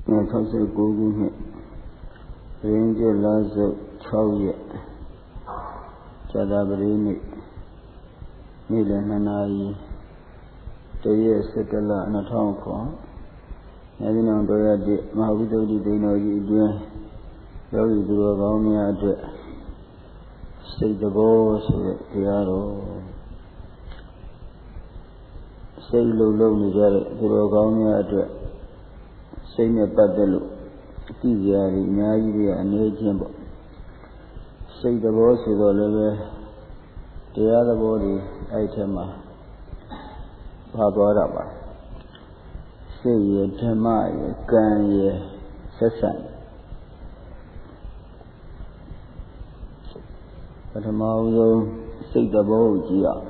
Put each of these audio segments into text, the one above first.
69ခုနှစ်ရင်းကျလစုပ်6ရက်ဇာတာပတိနေ့နေ့လယ်2 နာရီတရက်17လ2009အဲဒီနောက်တော်ရတဲ့မဟာဝိသုဒ္ဓိသိဏ္ဍောကြီးအတွင်းယောဂီသူတော်ကောင်းများအတွက်စိတ်တဘောဆိုတဲ့တရားတော်စိတ်လုံးနေကြတဲ့သူတော်ကောင်းများအတွက်စိတ်နဲ့ပတ်သက်လို့သိကြရည်အများကြီးတွေအနေချင်းပေါ့စိတ်တဘောဆိုတော့လည်းပဲတရားသဘောတွေအဲ့ထက်မှာပါသွားတာပါစိတ်ရဓမ္မရကံရဆက်ဆံပထမဆုံးစိတ်တဘောကိုကြည့်အောင်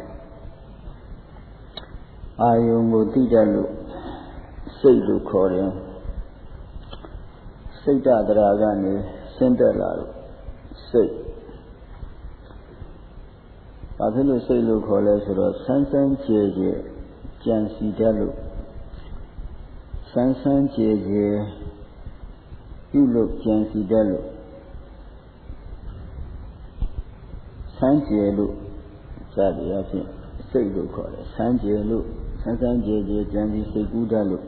အာယုံကိုသိတတ်လို့စိတ်လို့ခေါ်တယ်စိတ်တရာကနေဆင်းသက်လာလို့စိတ်ဘာဖြစ်လို့စိတ်လို့ခေါ်လဲဆိုတော့ဆန်းဆန်းကြဲကြဲကြံစီတတ်လို့ဆန်းဆန်းကြဲကြဲပြုလို့ကြံစီတတ်လို့ဆန်းကြဲလို့စသည်အဖြစ်စိတ်လို့ခေါ်တယ်ဆန်းကြဲလို့ဆန်းဆန်းကြဲကြဲကြံစီစိတ်ကူးတတ်လို့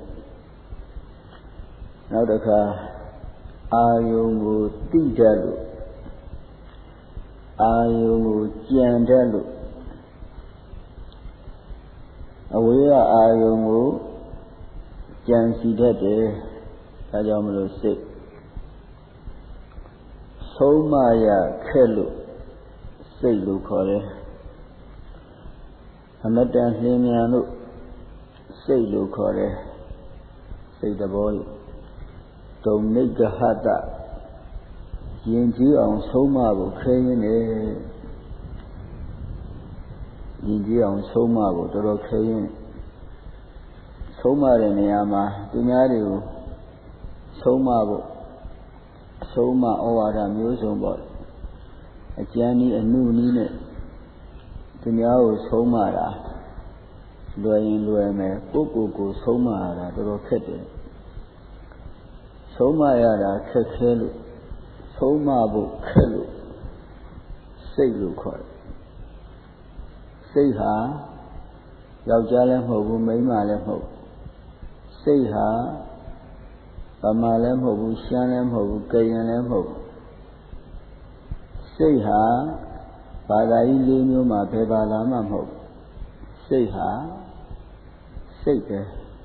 နောက်တစ်ခါအာယုံကိုသိတတ်လို့အာယုံကိုကြံတတ်လို့အဝေးကအာယုံကိုကြံစီတတ်တယ်ဒါကြောင့်မလို့စိတ်ဆုံးမရခက်လို့စိတ်လို့ခေါ်တယ်အမတန်လင်းမြန်လို့စိတ်လို့ခေါ်တယ်စိတ်တဘောကြီးတုံနိဂဟတယဉ်ကျေးအောင်ဆုံးမဖို့ခဲရင်းနေယဉ်ကျေးအောင်ဆုံးမဖို့တော်တော်ခဲရင်းဆုံးမတဲ့နေရာမှာသူများတွေကိုဆုံးမဖို့ဆုံးမဩဝါဒမျိုးစုံပေါ့အကျဉ်းဤအနုနည်းနဲ့သူများကိုဆုံးမတာလွယ်ရင်လွယ်မယ်ကိုယ်ဆုံးမရတာတော်တော်ခက်တယ်ဆုံးမရတာခက်ခဲလို့ဆုံးမဖို့ခက်လို့စိတ်လို့ခေါ်တယ်စိတ်ဟာယောက်ျားလည်းမဟုတ်ဘူးမိန်းမလည်းမဟုတ်စိတ်ဟာဗမာလည်းမဟုတ်ဘူးရှမ်းလည်းမဟုတ်ဘူးကရင်လည်းမဟုတ်ဘူးစိတ်ဟာဘာသာကြီး၄မျိုးမှာဘယ်ဘာသာမှမဟုတ်စိတ်ဟာစိတ်ပဲ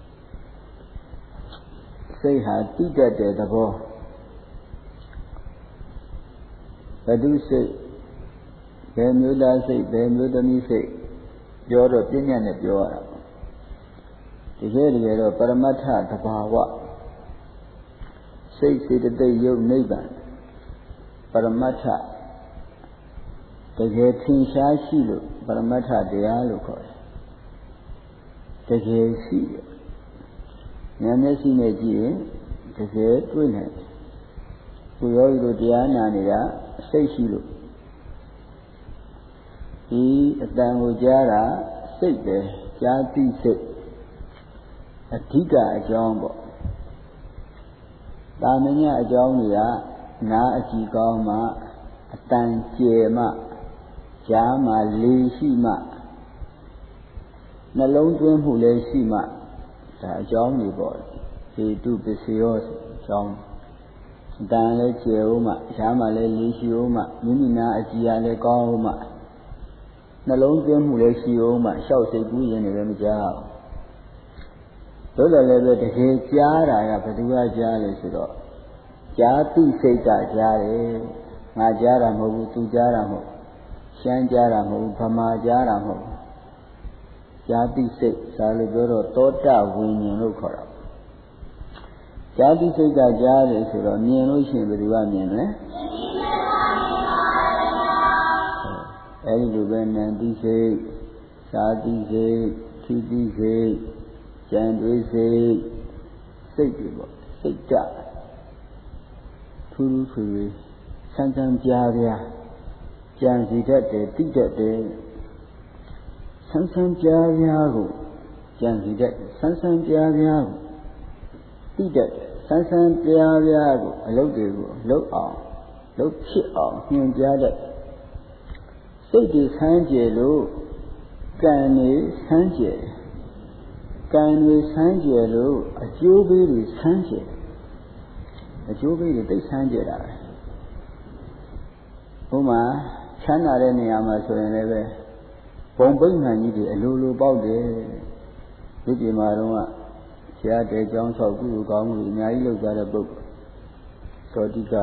စိတ်ဟာတိတတ်တဲ့သဘောဘဒုစိတ်ဘယ်မျိုးသားစိတ်ဘယ်မျိုးသမီးစိတ်ပြောတော့ပြညာနဲ့ပြောရတာတကယ်တော့ပရမတ္ထသဘာဝစိတ်စေတသိက်ယုတ်နိဗ္ဗာန်ပရမတ္ထတကယ်ထင်ရှားရှိလို့ပရမတ္ထတရားလို့ခေါ်တယ်တကယ်ရှိတယ်ဉာဏ်မျက်စိနဲ့ကြည့်ရင်တကယ်တွေ့နိုင်တယ်ကိုယောဂီတို့တရားနာနေတာစိတ်ရှိလို့ဒီအတန်ကိုကြားတာစိတ်ပဲကြားသိစိတ်အဓိကအကြောင်းပေါ့တာမညအကြောင်းတွေကနားအကြည့်ကောင်းမှအတန်ကျယ်မှကြားမှလေရှိမှနှလုံးသွင်းမှုလည်းရှိမှဒါအကြောင်းတွေပေါ့ဟေတုပစ္စယောအကြောင်းတန်လည်းကျယ်ဦးမှရှားမှလည်းလေးရှိဦးမှမိမိနာအကြည်ရလည်းကောင်းဦးမှနှလုံးသွင်းမှုလည်းရှိဦးမှရှောက်စိတ်ကူးရင်လည်းမကြားဘူးသို့တော်လည်းပဲတကယ်ကြားတာကဘယ်သူကကြားလဲဆိုတော့ကြားသိစိတ်ကကြားတယ်ငါကြားတာမဟုတ်ဘူးသူကြားတာမဟုတ်ရှမ်းကြားတာမဟုတ်ဘူးဗမာကြားတာမဟုတ်ဘူးကြားသိစိတ်ဒါလို့ပြောတော့သောတဝိညာဉ်လို့ခေါ်တာဇာတိစိတ်ကကြားတယ်ဆိုတော့မြင်လို့ရှိရင်ဘယ်သူကမြင်လဲအဲဒီလိုပဲနံတိစိတ်ဇာတိစိတ်ထိတိစိတ်ကြံတွေးစိတ်စိတ်တွေပေါ့စိတ်ကြထူးထူးထွေထွေဆန်းဆန်းကြားပြကြံစီတတ်တယ်သိတတ်တယ်ဆန်းဆန်းကြားပြကိုကြံစီတတ်ဆန်းဆန်းကြားပြကိုသိတတ်တယ်ဆန်းဆန်းပြားပြားကိုအလုပ်တွေကိုလုပ်အောင်လုပ်ဖြစ်အောင်ညွှန်ကြားတဲ့စိတ်တွေဆန်းကျယ်လို့ကံတွေဆန်းကျယ်ကံတွေဆန်းကျယ်လို့အကျိုးပေးတွေဆန်းကျယ်အကျိုးပေးတွေသိဆန်းကျယ်တာပဲဥမာချမ်းသာတဲ့နေရာမှာဆိုရင်လည်းပဲဘုံပိဋ္ဌာန်ကြီးတွေအလိုလိုပေါက်တယ်ဒီပြည်မှာတော့ဆရာတဲကျောင်းဆောက်ကုသိုလ်ကောင်းမှုအများကြီးလုပ်ကြတဲ့ပုဂ္ဂိုလ်သောတိက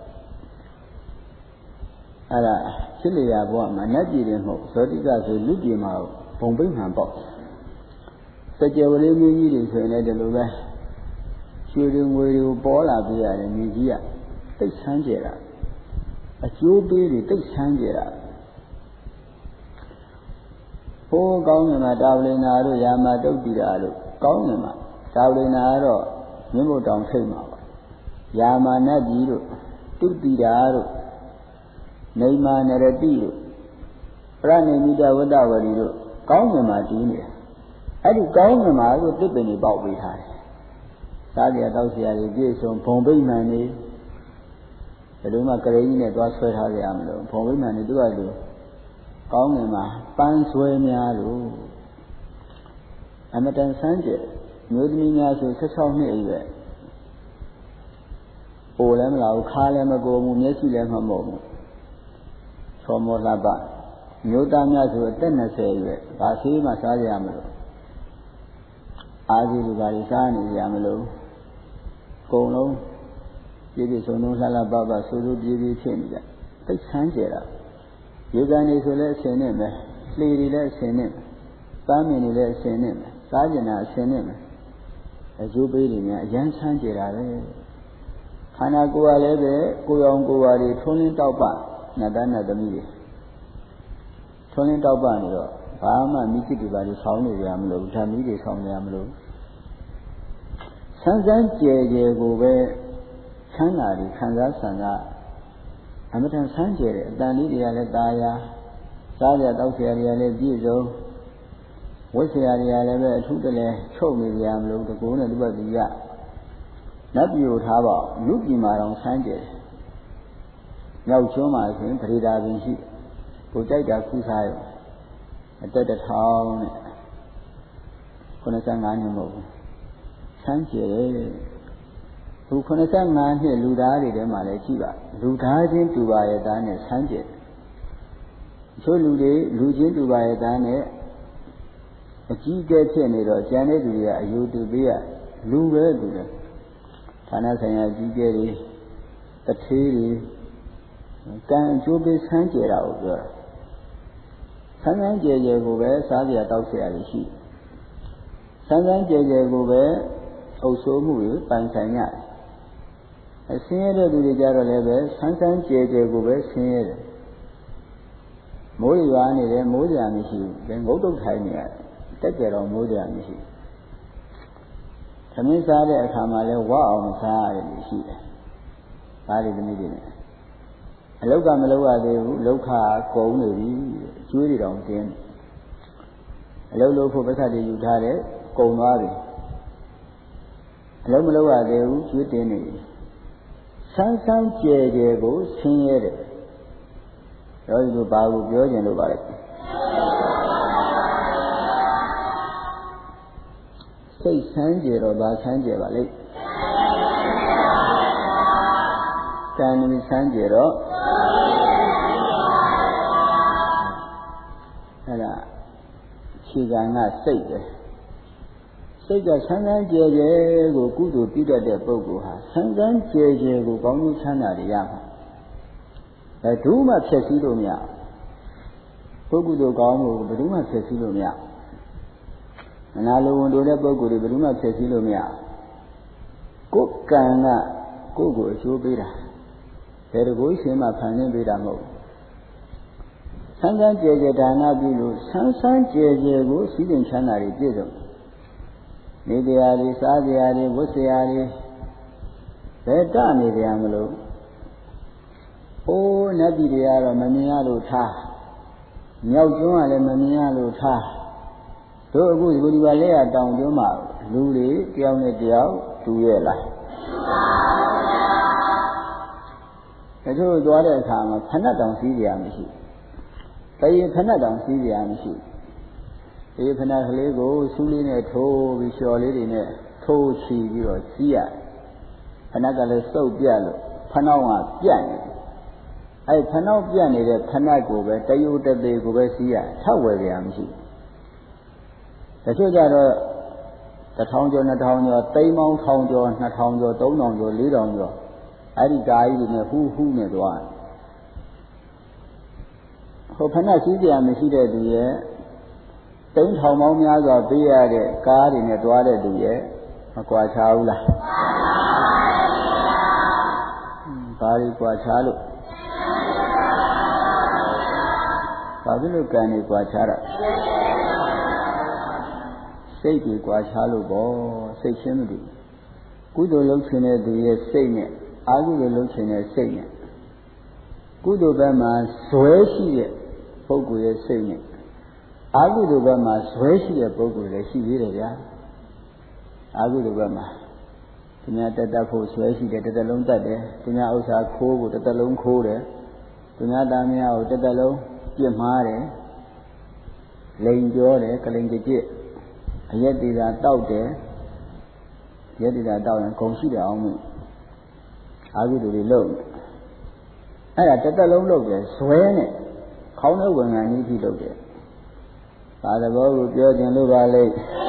အဲ့ဒါဖြစ်လျာဘဝမှာနတ်ပြည်တွေမဟုတ်သောတိကဆိုလူပြည်မှာဘုံပိဋ္ဌာန်ပေါက်စကြဝဠာမျိုးကြီးတွေဆိုရင်လည်းဒီလိုပဲရွှေတွေငွေတွေပေါ်လာပြရတယ်မြေကြီးကသိဆန်းကျယ်တာအကျိုးပေးတွေသိဆန်းကျယ်တာဟိုးကောင်းမြတ်မှာတာဝလိနာတို့ယာမတုတ်တိတာတို့ကောင်းမြတ်မှာတာဝလိနာကတော့မြင့်မို့တောင်ထိတ်မှာပါယာမနတ်ကြီးတို့တုတ်တိတာတို့နေမာနရတိတို့ပရဏိမိတဝတ္တဝရီတို့ကောင်းမြတ်မှာတည်နေတယ်အဲ့ဒီကောင်းမြတ်မှာကိုတစ်ပင်တွေပေါက်ပေးထားတယ်စားကြတောက်เสียတွေပြည့်စုံဘုံပိဋ္ဌာန်တွေဘယ်လိုမှကလေးကြီးနဲ့သွားဆွဲထားကြရမလို့ဘုံပိဋ္ဌာန်တွေသူကလူကောင်းငင်မှာပန်းဆွဲများလို့အမတန်ဆန်းကျယ်မျိုးသမီးများဆို16နှစ်အရွယ်ပိုလည်းမလာဘူးခါလည်းမကိုဘူးမျက်စိလည်းမမှုံဘူးချောမောလှပမျိုးသားများဆိုအသက်20အရွယ်ဘာဆေးမှစားကြရမလို့အားကြီးလူပါးစားနေကြမလို့အကုန်လုံးပြည့်ပြည့်စုံစုံလှလှပပဆူဆူပြည့်ပြည့်ဖြစ်နေကြသိဆန်းကျယ်တာရေကန်နေဆိုလည်းအရှင်နဲ့ပဲလှေတွေလည်းအရှင်နဲ့ပန်းမင်တွေလည်းအရှင်နဲ့စားကျင်တာအရှင်နဲ့အကျိုးပေးတွေများအရန်ဆန်းကျယ်တာပဲခန္ဓာကိုယ်ကလည်းပဲကိုယ်အောင်ကိုယ်ပါတွေထွန်းလင်းတောက်ပနတ်သားနတ်သမီးတွေထွန်းလင်းတောက်ပနေတော့ဘာမှမိจิตတွေပါတွေဆောင်းနေကြမလို့ဓာမီတွေဆောင်းကြမလို့ဆန်းဆန်းကျယ်ကျယ်ကိုပဲချမ်းသာတွေခံစားဆန္ဒအမတန်ဆန်းကျယ်တဲ့အတန်လေးတွေကလည်းตาရစားကြတောက်เสียတွေကလည်းပြည့်စုံဝတ်เสียတွေကလည်းပဲအထူးတလဲချုပ်နေကြမလို့တကူနဲ့ဒီဘက်ဒီကနတ်ပြည်ကိုထားပါလူပြည်မှာတော့ဆန်းကျယ်တယ်မြောက်ကျွန်းမှာဆိုရင်ပရိဒါပင်ရှိကိုကြိုက်တာခုစားရောအသက်1000နဲ့95နှစ်မဟုတ်ဘူးဆန်းကျယ်တယ်သူ85နှစ်လူသားတွေထဲမှာလည်းရှိပါလူသားချင်းတူပါရဲ့သားနဲ့ဆန်းကျယ်ချို့လူတွေလူချင်းတူပါရဲ့သားနဲ့အကြီးအကဲဖြစ်နေတော့ကျန်တဲ့သူတွေကအယုတူပေးရလူပဲသူလည်းဌာနဆိုင်ရာကြီးကျယ်တွေတထေးတွေကံအကျိုးပေးဆန်းကျယ်တာကိုပြောတာဆန်းဆန်းကျယ်ကျယ်ကိုပဲစားကြတောက်เสียရရှိဆန်းဆန်းကျယ်ကျယ်ကိုပဲအုပ်ဆိုးမှုတွေပိုင်ဆိုင်ရတယ်အဆင်းရဲတဲ့သူတွေကြတော့လည်းပဲဆန်းဆန်းကျယ်ကျယ်ကိုပဲဆင်းရဲတယ်မိုးရွာနေတယ်မိုးကြံမရှိဘူးငုတ်တုတ်ထိုင်နေရတယ်တက်ကြတော့မိုးကြံမရှိသမင်းစားတဲ့အခါမှာလည်းဝအောင်စားရတယ်ရှိတယ်ဒါတွေသမီးတွေနဲ့အလုတ်ကမလုပ်ရသေးဘူးလောက်ခကုန်နေပြီအကျွေးတွေတောင်တင်းအလုတ်လို့ဖို့ပစ္စည်းတွေယူထားတယ်ကုန်သွားပြီအလုတ်မလုပ်ရသေးဘူးကျွေးတင်းနေပြီဆန်းဆန်းကျယ်ကျယ်ကိုဆင်းရဲတယ်တော့ဒီလိုဘာကိုပြောကြင်လို့ပါလဲစိတ်ဆန်းကျယ်တော့ဘာဆန်းကျယ်ပါလိမ့်ကံနည်းဆန်းကျယ်တော့အဲ့ဒါခြေကံကစိတ်ပဲစိတ်ကဆန်းဆန်းကျယ်ကျယ်ကိုကုသိုလ်ပြုတတ်တဲ့ပုဂ္ဂိုလ်ဟာဆန်းဆန်းကျယ်ကျယ်ကိုကောင်းကျိုးချမ်းသာတွေရမှာဘယ်သူမှဖြည့်ဆည်းလို့မရပုဂ္ဂိုလ်တို့ကောင်းမှုဘယ်သူမှဖြည့်ဆည်းလို့မရမနာလိုဝန်တို့တဲ့ပုဂ္ဂိုလ်တွေဘယ်သူမှဖြည့်ဆည်းလို့မရကိုယ်ကံကကိုယ့်ကိုအကျိုးပေးတာဘယ်တကူရှင်မှဖန်ဆင်းပေးတာမဟုတ်ဆန်းဆန်းကျယ်ကျယ်ဒါနပြုလို့ဆန်းဆန်းကျယ်ကျယ်ကိုစည်းစိမ်ချမ်းသာတွေပြည့်စုံနေတရားတွေစားတရားတွေဝတ်တရားတွေဘယ်တနေတရားမလို့အိုးနတ်ပြည်တွေကတော့မမြင်ရလို့ထားမြောက်ကျွန်းကလည်းမမြင်ရလို့ထားတို့အခုဒီလိုပါလဲရတောင်ကျွန်းမှာလူတွေတယောက်နဲ့တယောက်တူရဲ့လားတချို့သွားတဲ့အခါမှာဖဏတ်တောင်စီးကြရမရှိတရေဖဏတ်တောင်စီးကြရမရှိဒီဖဏတ်ကလေးကိုဆူးလေးနဲ့ထိုးပြီးလျှော်လေးတွေနဲ့ထိုးချီပြီးတော့စီးရဖဏတ်ကလည်းစုပ်ပြတ်လို့ဖဏောင်းကပြတ်နေအဲဖဏောင်းပြတ်နေတဲ့ဖဏတ်ကိုပဲတယုတသေးကိုပဲစီးရထပ်ဝယ်ကြရမရှိတချို့ကြတော့1000ကျော်2000ကျော်သိန်းပေါင်း1000ကျော်2000ကျော်3000ကျော်4000ကျော်အဲ့ဒီကာကြီးတွေနဲ့ဟူးနဲ့သွားဟိုဖဏစီးကြရမရှိတဲ့သူရဲ့သိန်းထောင်ပေါင်းများစွာပေးရတဲ့ကားတွေနဲ့သွားတဲ့သူရဲ့မကွာခြားဘူးလားဘာတွေကွာခြားလို့ဘာဖြစ်လို့ကံတွေကွာခြားတာစိတ်တွေကွာခြားလို့ပေါ့စိတ်ချင်းမတူကုသိုလ်လုပ်ခြင်းတဲ့သူရဲ့စိတ်နဲ့အာဟုလိုလုပ်ခြင်းတဲ့စိတ်နဲ့ကုသိုလ်ဘက်မှာဇွဲရှိတဲ့ပုဂ္ဂိုလ်ရဲ့စိတ်နဲ့အာဟုလိုဘက်မှာဇွဲရှိတဲ့ပုဂ္ဂိုလ်လည်းရှိသေးတယ်ဗျာအာဟုလိုဘက်မှာသူများတက်ဖို့ဇွဲရှိတယ်တစ်သက်လုံးတက်တယ်သူများဥစ္စာခိုးဖို့တစ်သက်လုံးခိုးတယ်သူများသားများကိုတစ်သက်လုံးပြစ်မှားတယ်လိန်ပြောတယ်ကလိန်ကြစ်အရက်တီတာတောက်တယ်ရက်တီတာတောက်ရင်ဂုံရှိတယ်အောင်လို့အာဟုတွေလုပ်အဲ့ဒါတစ်သက်လုံးလုပ်တယ်ဇွဲနဲ့ခေါင်းထဲဝင်ငန်းကြီးပြီးလုပ်တယ်ဘာသဘောကိုပြောခြင်းလို့ပါလေ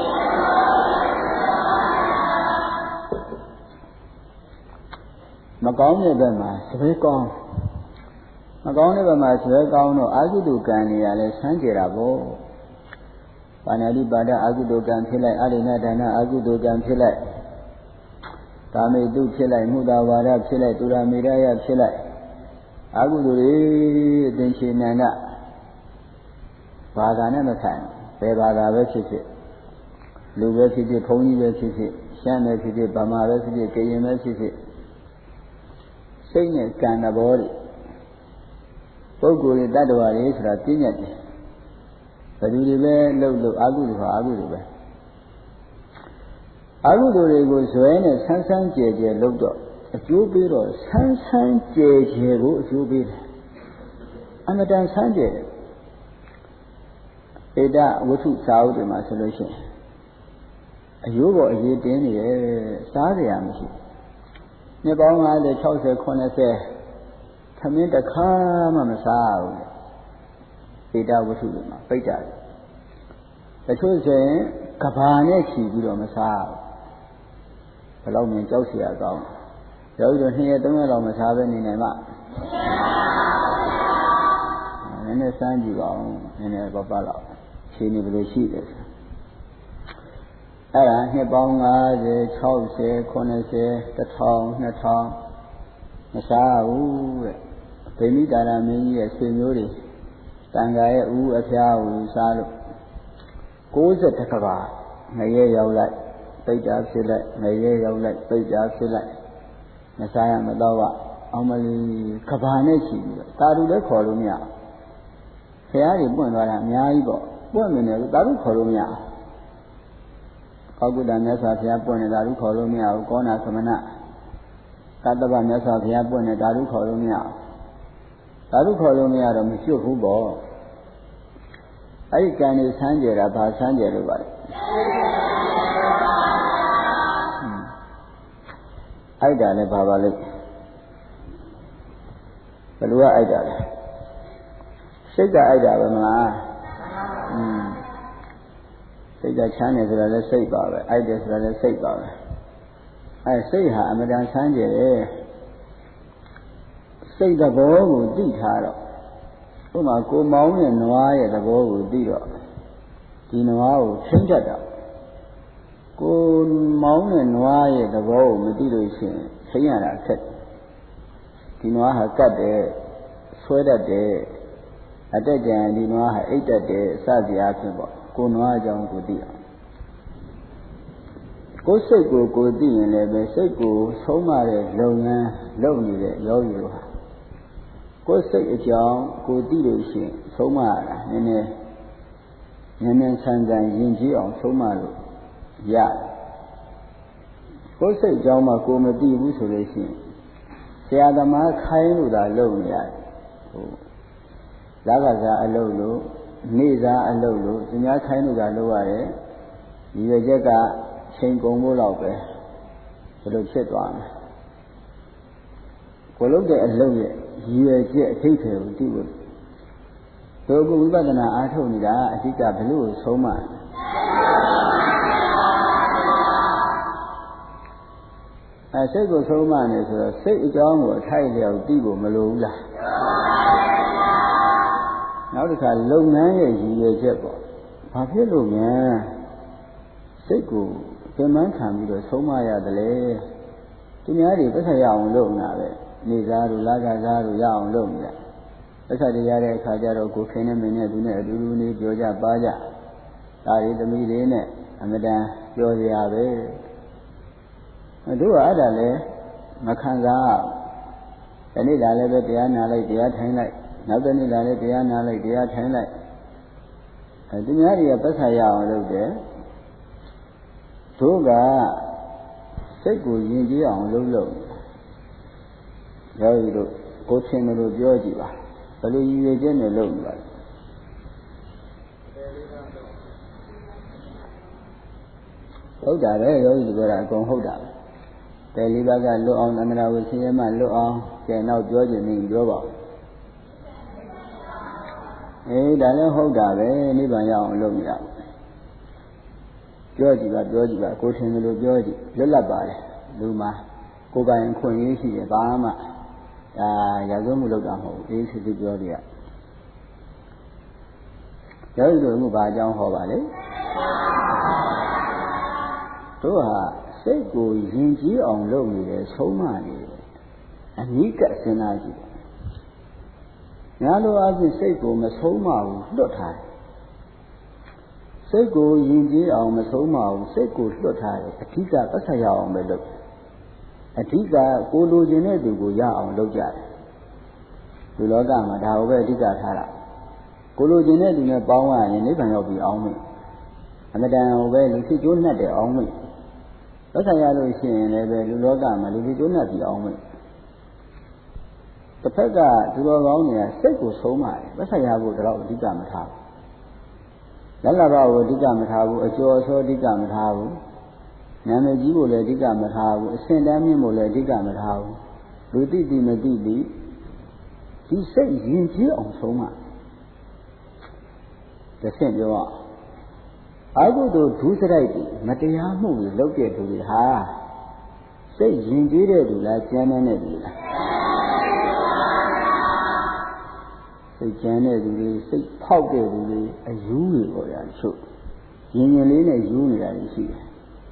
မကောင်းတဲ့ဘက်မှာဇွဲကောင်းမကောင်းတဲ့ဘက်မှာဇွဲကောင်းတော့အာဟုတုကံနေရလဲဆန်းကြတာပေါ့ပါဏာတိပါဒအာဟုတုကံဖြစ်လိုက်အရိဏဒါနအာဟုတုကံဖြစ်လိုက်ကာမေတုဖြစ်လိုက်မုဒ္ဒဝါဒဖြစ်လိုက်သူရမေရယဖြစ်လိုက်အာဟုတုတွေအသင်္ချေနန္ဒဘာသာနဲ့မဆိုင်ဘယ်ဘာသာပဲဖြစ်ဖြစ်လူပဲဖြစ်ဖြစ်ဘုန်းကြီးပဲဖြစ်ဖြစ်ရှမ်းပဲဖြစ်ဖြစ်ဗမာပဲဖြစ်ဖြစ်ကရင်ပဲဖြစ်ဖြစ်စိတ်နဲ့ကံသဘောတွေပုဂ္ဂိုလ်တွေတ attva တွေဆိုတာပြည့်ညတ်တယ်ဘယ်သူတွေပဲလို့အာဟုတုဟာအာဟုတုပဲအာဟုတုတွေကိုဇွဲနဲ့ဆန်းဆန်းကြဲကြဲလုပ်တော့အကျိုးပေးတော့ဆန်းဆန်းကြဲကြဲကိုအကျိုးပေးတယ်အမတန်ဆန်းကြဲတယ်ဧတဝတ္ထုစာအုပ်တွေမှာဆိုလို့ရှိရင်အယိုးပေါ်အရေးတင်းနေတယ်စားစရာမရှိနှစ်ပေါင်း50 60 80သမင်းတစ်ခါမှမစားဘူးဧတဝတ္ထုတွေမှာပိတ်ကြတယ်တချို့ဆိုရင်ကဘာနဲ့ချီပြီးတော့မစားဘူးဘယ်တော့မှကြောက်เสียကောင်းယောဂီတို့2ရက်3ရက်လောက်မစားဘဲနေနိုင်မှာနည်းနည်းစမ်းကြည့်ပါဦးနည်းနည်းပတ်လောက်ခြေနေဘယ်လိုရှိတယ်အဲ့ဒါနှစ်ပေါင်း50 60 90 1000 2000မစားဘူးတဲ့ဗိမိတာရမင်းကြီးရဲ့ဆွေမျိုးတွေတန်ခါရဲ့ဦးအဖျားကိုစားလို့60ကဘာငရဲရောက်လိုက်ပိတ်တာဖြစ်လိုက်ငရဲရောက်လိုက်ပိတ်တာဖြစ်လိုက်မစားရမတော့ပါအောင်မလီကဘာနဲ့ချီပြီးတော့တာတူလည်းခေါ်လို့မရဖျားတွေပွင့်သွားတာအများကြီးပေါ့ပွင့်နေတယ်တာတူခေါ်လို့မရကောကုတ္တမြတ်စွာဘုရားပွင့်နေတာတူခေါ်လို့မရဘူးကောနာသမဏသတ္တဗမြတ်စွာဘုရားပွင့်နေတာတူခေါ်လို့မရတာတူခေါ်လို့မရတော့မကျွတ်ဘူးပေါ့အဲ့ဒီကံနေဆန်းကြတာဘာဆန်းကြလို့ပါလဲအိုက်တာလည်းဘာပါလိမ့်ဘယ်လိုကအိုက်တာလဲစိတ်ကအိုက်တာပဲမလားစိတ်ကချမ်းတယ်ဆိုတာလည်းစိတ်ပါပဲအိုက်တယ်ဆိုတာလည်းစိတ်ပါပဲအဲစိတ်ဟာအမှန်တန်ဆန်းကြတယ်စိတ်သဘောကိုသိထားတော့ဥပမာကိုမောင်းတဲ့နွားရဲ့သဘောကိုသိတော့ဒီနွားကိုထိမ့်တတ်တာကိုမောင်းတဲ့နွားရဲ့သဘောကိုမသိလို့ရှိရင်ထိမ့်ရတာခက်ဒီနွားဟာကတ်တယ်ဆွဲတတ်တယ်အတက်ကြံဒီနွားဟာအိတ်တက်တယ်စသည်အားဖြင့်ပေါ့ကိုနွားအကြောင်းကိုသိအောင်ကိုယ်စိတ်ကိုသိရင်လည်းပဲစိတ်ကိုဆုံးမတဲ့လုပ်ငန်းလုပ်နေတဲ့ယောဂီတို့ဟာကိုယ်စိတ်အကြောင်းကိုသိလို့ရှိရင်ဆုံးမရတာနည်းနည်းဆန်းဆန်းယဉ်ကျေးအောင်ဆုံးမလို့ရတယ်ကိုယ်စိတ်ကြောင်းမှာကိုမသိဘူးဆိုလို့ရှိရင်ဆရာသမားခိုင်းလို့သာလုပ်နေရတယ်လာကစားအလုပ်လို့နေ့စားအလုပ်လို့သူများခိုင်းလို့သာလုပ်ရတယ်ဒီရချက်ကချိန်ကုန်ဖို့တော့ပဲဘယ်လိုဖြစ်သွားမလဲကိုလုပ်တဲ့အလုပ်ရဲ့ရည်ရွယ်ချက်အထိပ်တယ်ကိုသိဖို့တို့ကဝိပဿနာအားထုတ်နေတာအဓိကဘယ်လိုဆုံးမစိတ်ကိုဆုံးမနေဆိုတော့စိတ်အကြောင်းကိုအထိုက်လျောက်သိဖို့မလိုဘူးလားနောက်တစ်ခါလုပ်ငန်းရဲ့ရည်ရွယ်ချက်ပေါ့ဘာဖြစ်လို့များစိတ်ကိုပြန်မှန်းခံပြီးတော့ဆုံးမရတယ်လေသူများတွေပတ်သက်ရအောင်လုပ်နေတာပဲနေသားတို့လာကစားတို့ရအောင်လုပ်နေတာပတ်သက်ရတဲ့အခါကျတော့ကိုခင်နဲ့မင်းနဲ့သူနဲ့အတူတူနေပြောကြပါကြဒါတွေသမီးတွေနဲ့အမတန်ပြောစရာပဲတို့ကအဲ့ဒါလဲမခံစားဒီနေ့လာလည်းပဲတရားနာလိုက်တရားထိုင်လိုက်နောက်တစ်နေ့လာလည်းတရားနာလိုက်တရားထိုင်လိုက်သူများတွေကပတ်သက်ရအောင်လုပ်တယ်တို့ကစိတ်ကိုယဉ်ကျေးအောင်လုပ်ယောဂီတို့ကိုထင်တယ်လို့ပြောကြည့်ပါဘယ်လိုရည်ရွယ်ချက်နဲ့လုပ်နေပါလဲဟုတ်တာပဲယောဂီတို့ပြောတာအကုန်ဟုတ်တာပဲတယ်လေးပါးကလွတ်အောင်သမဏဝိဆင်းရဲမှလွတ်အောင်ကျန်တော့ပြောခြင်းနေပြောပါဒါလည်းဟုတ်တာပဲနိဗ္ဗာန်ရအောင်လုပ်နေတာပြောကြည့်ပါကိုထင်တယ်လို့ပြောကြည့်လွတ်လပ်ပါလေလူမှာကိုယ်ပိုင်ခွင့်ရရှိတယ်ဘာမှရာဇဝမှုလုပ်တာမဟုတ်ဘူးအေးစစ်ပြောတယ်ယောဂီတို့ကဘာအကြောင်းဟောပါလဲတို့ဟာစိတ်ကိုယဉ်ကျေးအောင်လုပ်နေတယ်ဆုံးမနေတယ်အနိကစဉ်းစားကြည့်ညာလိုအပြင်စိတ်ကိုမဆုံးမဘူးလွတ်ထားတယ်စိတ်ကိုယဉ်ကျေးအောင်မဆုံးမဘူးစိတ်ကိုလွတ်ထားတယ်အဓိကပတ်သက်ရအောင်ပဲလုပ်အဓိကကိုလိုချင်တဲ့သူကိုရအောင်လုပ်ကြတယ်ဒီလောကမှာဒါကိုပဲအဓိကထားတာကိုလိုချင်တဲ့သူနဲ့ပေါင်းရရင်နိဗ္ဗာန်ရောက်ပြီအောင်မယ်အမတန်ကိုပဲလူဖြစ်ကျိုးနှက်တယ်အောင်မယ်ပတ်သက်ရလို့ရှိရင်လည်းပဲလူလောကမှာလူဖြစ်ကျိုးနှက်ပြီအောင်မယ်တစ်ဖက်ကသူတော်ကောင်းတွေကစိတ်ကိုဆုံးမတယ်ပတ်သက်ရဖို့တော့အဓိကမထားဘူးလက်လဘကိုအဓိကမထားဘူးအကျော်အစောအဓိကမထားဘူးနာမည်ကြီးကိုလည်းအဓိကမထားဘူးအဆင့်တန်းမြင့်ကိုလည်းအဓိကမထားဘူးလူသိသိမသိသိဒီစိတ်ယဉ်ကျေးအောင်ဆုံးမတစ်ဆင့်ပြောအကုသိုလ်ဒုစရိုက်တွေမတရားမှုတွေလုပ်တဲ့သူတွေဟာစိတ်ယဉ်ကျေးတဲ့သူလားကျမ်းတဲ့သူလားစိတ်ကျမ်းတဲ့သူတွေစိတ်ဖောက်တဲ့သူတွေအယူတွေပေါ်ရချုပ်ရင်ရင်လေးနဲ့ယူနေတာရှိတယ်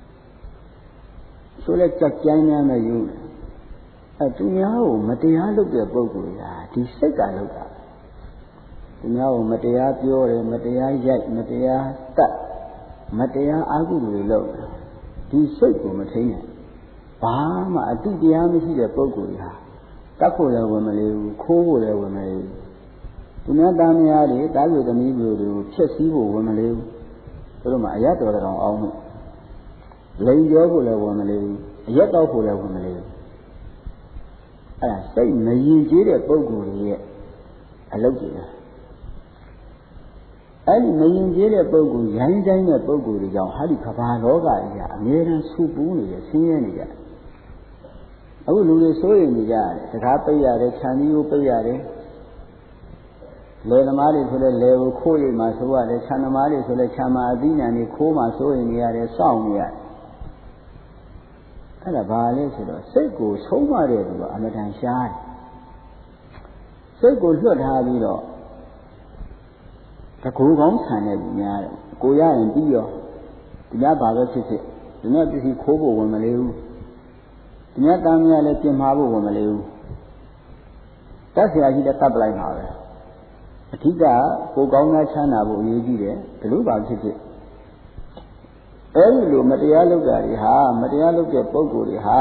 ဆိုလဲကြက်ကြမ်းများနဲ့ယူတယ်သူများကိုမတရားလုပ်တဲ့ပုဂ္ဂိုလ်ရာဒီစိတ်ကလုပ်တာသူများကိုမတရားပြောတယ်မတရားရိုက်မတရားတတ်မတရားအာဟုတွေလုပ်ဒီစိတ်ကိုမထိန်းနိုင်ဘာမှအတိတရားမရှိတဲ့ပုဂ္ဂိုလ်ဟာတတ်ဖို့လည်းဝင်မလေးဘူးခိုးဖို့လည်းဝင်မလေးဘူးသူများသားများတွေတားရသမီးမျိုးတွေကိုဖျက်ဆီးဖို့ဝင်မလေးဘူးသူတို့မှအရတ်တော်တော်အောင်မှုလိန်ကြောဖို့လည်းဝင်မလေးဘူးအရက်တော့ဖို့လည်းဝင်မလေးဘူးအဲ့ဒါစိတ်မရင်ကျေးတဲ့ပုဂ္ဂိုလ်တွေရဲ့အလုပ်တွေလားအဲ့ဒီမရင်ကျေးတဲ့ပုဂ္ဂိုလ်ရိုင်းတိုင်းတဲ့ပုဂ္ဂိုလ်တွေကြောင့်ဟာဒီကဘာလောကကြီးကအမြဲတမ်းဆူပူးနေတယ်ဆင်းရဲနေကြတယ်အခုလူတွေစိုးရိမ်နေကြတယ်တခါပိတ်ရတယ်ခြံကြီးကိုပိတ်ရတယ်လယ်သမားတွေဆိုလဲလယ်ကိုခိုးရိပ်မှဆိုရတယ်ခြံသမားတွေဆိုလဲခြံမှာအသီးနှံတွေခိုးမှစိုးရိမ်နေရတယ်စောင့်နေရတယ်အဲ့ဒါဘာလဲဆိုတော့စိတ်ကိုဆုံးမတဲ့သူကအမတန်ရှားတယ်စိတ်ကိုလွတ်ထားပြီးတော့တကူကောင်းဆန်တဲ့သူများတယ်ကိုရရင်ပြီးရောဒီများဘာပဲဖြစ်ဖြစ်ဒီများပစ္စည်းခိုးဖို့ဝင်မလေးဘူးဒီများတမ်းများလည်းပြင်မာဖို့ဝင်မလေးဘူးတတ်ဆရာကြီးလည်းတတ်ပလိုက်ပါပဲအဓိကကိုကောင်းများချမ်းသာဖို့အရေးကြီးတယ်ဘလို့ပါဖြစ်ဖြစ်အဲဒီလိုမတရားလုပ်တာတွေဟာမတရားလုပ်တဲ့ပုဂ္ဂိုလ်တွေဟာ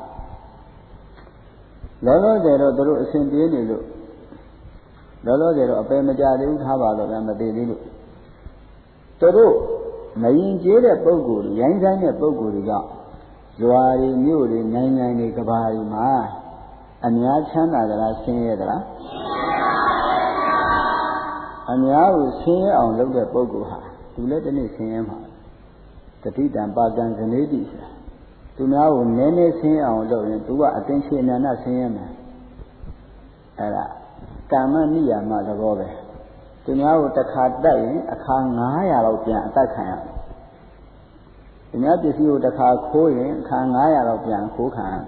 လောလောဆယ်တော့သူတို့အစဉ်ပြေးနေလို့လောလောဆယ်တော့အပယ်မကြသေးဘူးထားပါတော့ဗျာမသေးသေးလို့သူတို့မရင်ကျေးတဲ့ပုဂ္ဂိုလ်တွေရိုင်းဆိုင်တဲ့ပုဂ္ဂိုလ်တွေကြောင့် Yuari Muri Nangani Kabari Ma Anya Chana Dala Singedra Anya will sing on the Boguha to let any sing the Tita and Bagan and ladies. To now Nene sing on Lord, do what attention and not sing. Kama Nia Mother Robert. To now the card dying, a Kangaya of Yan. In that is you the car calling, Kangaya of Yan Kukan.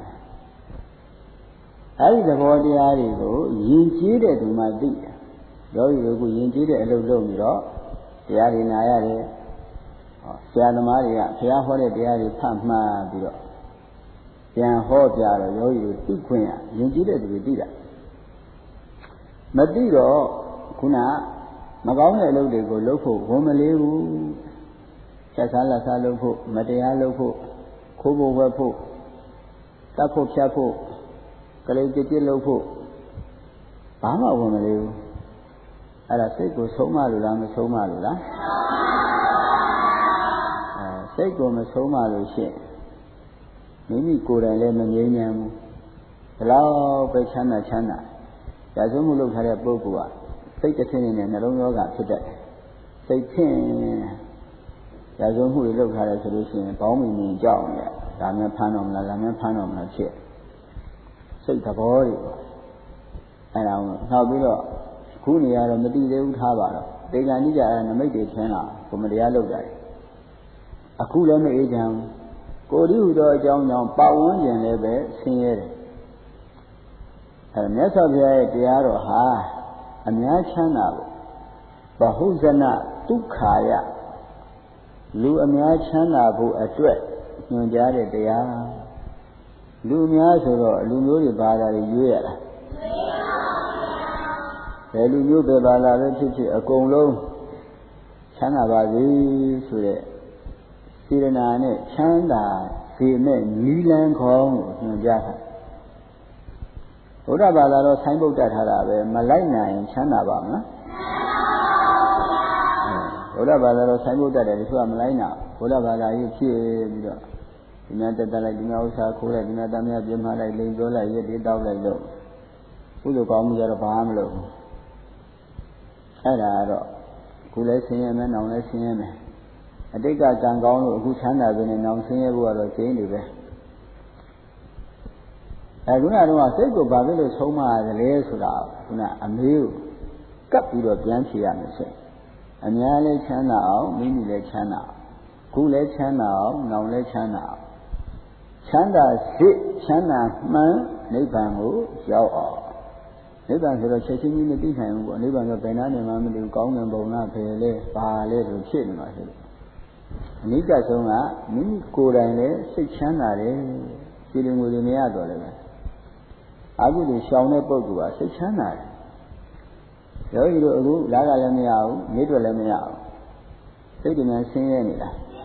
I the body I go, Yin cheated in my dear. Though you go in cheated a little mirror, the Arinayari, Siana Maria, Piahore, the Ari Pamma Biro. Yan Hopiara, you two queen, Yin cheated with Dida. Madiro, Kuna, Magona Lode go loco, Homaliu. Chasala Salopo, Matea Lopo, Kobo Wapo, Tapo Chapo, Kaleti Lopo, Bama Womaliu. Araseko Somalula, Somalula. Seko Somalu she. Mimi Kura Lemon Yam. Allow Pechana Chana. Yazumulo had a Bogua. Take a tin and a long yoga today. Say tin. Yazum who look at a solution, bombing in John, Laman Panom, chair. Say the body. And now below, Kunia and the Dide Utava, they can need and make it channel from the yellow guy. A cool agent, go to the John Power and Lebe, sing it. And Mesa the arrow ha, and Yachana, Bahuzana, Tukaya. Lu Amia Chana Bu Atwet, Nujare Dea Lumia Soro, Lumuri Bala Yuera. The Lumu Bala Chichi, a Gonglo Chana Bazi Sure Sirenane, Chanda, Sime, Nilan Kong, Nujaka. Ura Bala, Simbo Tatara, Malaina and Chana Bama. Ola Bala Simon that is who am I now. Ola Bala, you cheer. United Dalaginosa, Kula, Dinadamia, Jimala, Lingola, yet did out like low. Who look on me at a palm. Ada Kula Singam and on a Singam. I think I can go whose hand I've been announcing everywhere change it. I do not know I say go Babylon so much the layers without a meal. Cup you of Yancy and say. Anyale channel, mini le channel, Kule channel, no le channel. Chanda sit, channel, man, Nibango, Yao. Niban to the chasing in the behind, Niban of Banana, Mamma, Gong and Bona, Pele, Pale, Chin, Nika Songa, Mini Kurane, 6 channel, feeling with the Miado. I would show no book, 6 channel. You do Laga Lemia, Middle Lemia. Say the man sing any.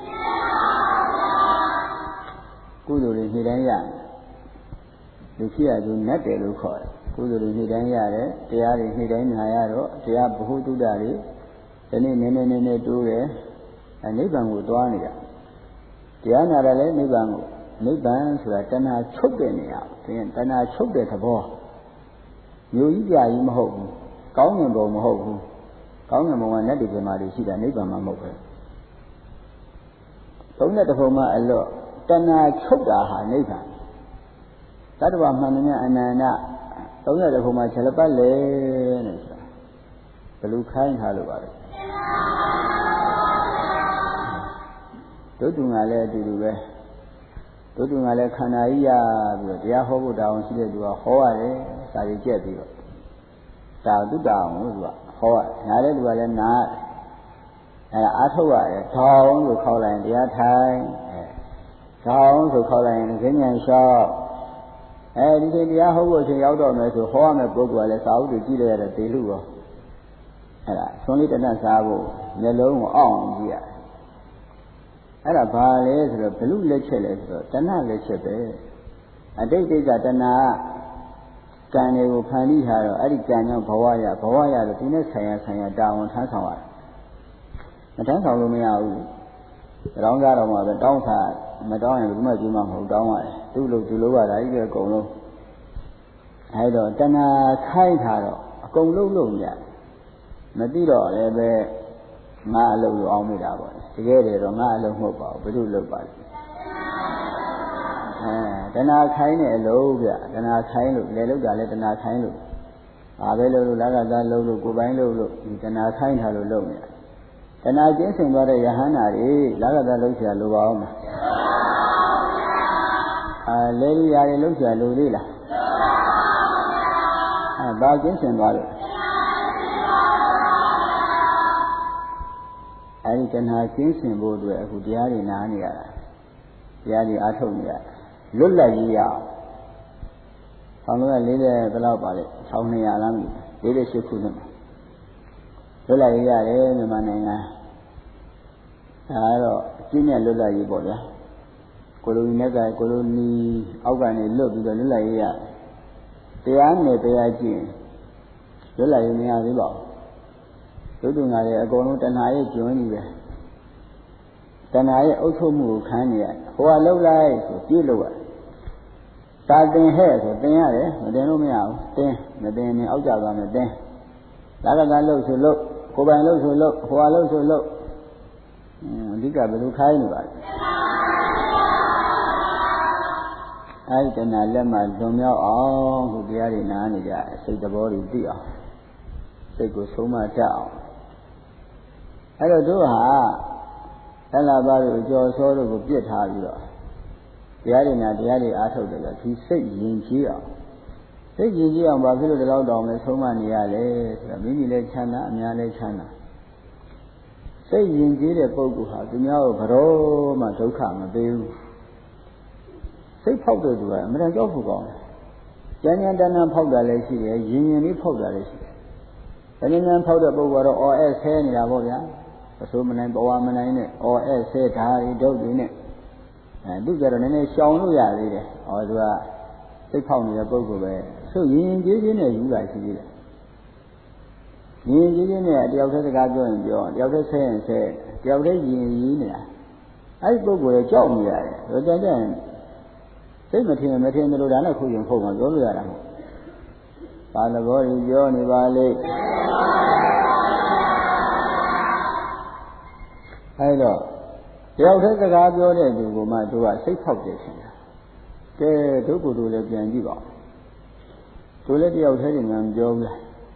Good in Hidaya. The Kia do not look for it. Good in Hidaya, they are in Hidayaro, they are Buhudu Dari, any Nene do it, and Nibangu Duania. Diana Nibangu, Nibans were Tana Chopenia, Tana Chopet a ball. You eat him home. Calling and Bom Ho, calling and one native Mari, she done neighbor Mamoka. Don't let the Homa alone. Tana Choda, neighbor. That was Manana and Nana. Don't let the Homa Chalapale. The Lucain Halloway. Dodumale do Dodumale Canaya, the Yahobo down, she did do a Hoa, Sari Jetty. Down, Hoa, Nale, not. And Atawa, town to call in the time, town to call in the Kenyan shop. And the Yahoo was in Yaudo to Hoa, a book while it's out to deal at a delugo. And I only the Nasabo, Melon on here. And a bar is the blue lecture, Tana lecture. I think they got an Kane Pani Haro, Adikana, Pawaya, the Tina Saya down Tansawa. The Tansa Lumia, the Longa, the Donka, မတောင်းရင်ဘယ်သူမှကြည့်မှမဟုတ်တောင်းရတယ်သူ့လို့သူလို့ရတာကြီးပဲအကုန်လုံးအဲဒါတဏှာခိုင်းထားတော့အကုန်လုံးလုံးကြမသိတော့လည်းပဲငါအလုပ်လို့အောင်မိတာပေါ့တကယ်တယ်တော့ငါအလုပ်မဟုတ်ပါဘူးဘယ်သူလုပ်ပါလဲတဏှာခိုင်းတဲ့အလုပ်ဗျတဏှာခိုင်းလို့လေလောက်တာလည်းတဏှာခိုင်းလို့အားပဲလို့လာကစားလို့ကိုယ်ပိုင်းလို့ဒီတဏှာခိုင်းထားလို့လုပ်နေတာတဏှာကျင်းစင်သွားတဲ့ယဟန္တာတွေလာကစားလုပ်เสียလိုပါအောင်မလားလေရီယာတွေလုပ်เสียလိုသေးလားဘာကျင်းစင်သွားလို့အဲဒီတဏှာကျင်းစင်ဖို့အတွက်အခုတရားတွေနားနေရတာတရားတွေအားထုတ်နေရလွတ်လပ်ရေးရအောင်ဆောင်းလို့40ဘယ်လောက်ပါလဲ1200လားမသိ48ခုနှစ်လွတ်လပ်ရေးရတယ်မြန်မာနိုင်ငံဒါတော့အကျဉ်းနဲ့လွတ်လပ်ရေးပေါ့ဗျာကိုလိုနီနဲ့ကကိုလိုနီအောက်ကနေလွတ်ပြီးတော့လွတ်လပ်ရေးရတရားနဲ့တရားကျင့်လွတ်လပ်ရေးမရသေးပါဘူးတို့ငါတွေအကုန်လုံးတဏှာရဲ့ကျွန်းကြီးပဲတဏှာရဲ့အုပ်ချုပ်မှုကိုခံနေရဟိုကလှုပ်လိုက်ဆိုပြည့်လို့ရသာတင်ဟဲ့ဆိုတင်ရတယ်မတင်လို့မရဘူးတင်မတင်ရင်အောက်ကျသွားမယ်တင်လာကစားလှုပ်ဆိုလှုပ်ကိုယ်ပိုင်လှုပ်ဆိုလှုပ်ဟိုကလှုပ်ဆိုလှုပ်အဓိကဘယ်လိုခိုင်းနေပါလဲအဲဒီတဏှာလက်မှလွန်မြောက်အောင်ဟိုတရားတွေနားနေကြစိတ်သဘောတွေသိအောင်စိတ်ကိုဆုံးမတတ်အောင်အဲ့တော့တို့ဟာသလဘာတို့အကျော်စောတို့ကိုပြစ်ထားပြီးတော့တရားတွေနာတရားတွေအားထုတ်တယ်ဆိုဒီစိတ်ယဉ်ကျေးအောင်စိတ်ယဉ်ကျေးအောင်ဘာဖြစ်လို့ဒီလောက်တောင်လဲဆုံးမနေရလဲဆိုတော့မိမိလည်းချမ်းသာအများလည်းချမ်းသာစိတ်ယဉ်ကျေးတဲ့ပုဂ္ဂိုလ်ဟာသူများကိုဘရောမှဒုက္ခမပေးဘူးစိတ်ဖောက်တဲ့သူကအမှန်ကြောက်ဖို့ကောင်းတယ်ဉာဏ်ဉာဏ်တဏ္ဍဖောက်တာလည်းရှိတယ်ယဉ်ယဉ်လေးဖောက်တာလည်းရှိတယ်ဉာဏ်ဉာဏ်ဖောက်တဲ့ပုဂ္ဂိုလ်ကတော့အော်ဆဲနေတာပေါ့ဗျာအဆိုးမနိုင်ပဝါမနိုင်နဲ့အော်ဆဲဓာရီဒုတ်တွေနဲ့သူကြတော့နည်းနည်းရှောင်လို့ရသေးတယ်သူကစိတ်ဖောက်နေတဲ့ပုဂ္ဂိုလ်ပဲဆိုယဉ်ယဉ်ကျေးကျေးနဲ့ယူတာရှိသေးတယ်ယဉ်ကျေးကျေးနဲ့တယောက်တည်းစကားပြောရင်ပြောတယောက်တည်းဆဲရင်ဆဲတယောက်တည်းယဉ်ရည်နေတာအဲ့ဒီပုဂ္ဂိုလ်ရဲ့ကြောက်နေရတယ်ဒါကြတဲ့စိတ်မထင်တယ်လို့ဒါနဲ့ခုရင်ဖုတ်မှပြောလို့ရတာမဟုတ်ဘာသဘောကြီးပြောနေပါလေအဲ့တော့တယောက်တည်းစကားပြောတဲ့သူကမှတို့ကစိတ်ဖောက်တယ်ရှင်ကဲတို့ကိုယ်တို့လည်းပြန်ကြည့်ပါတို့လည်းတယောက်တည်းကငါမပြောဘူးလား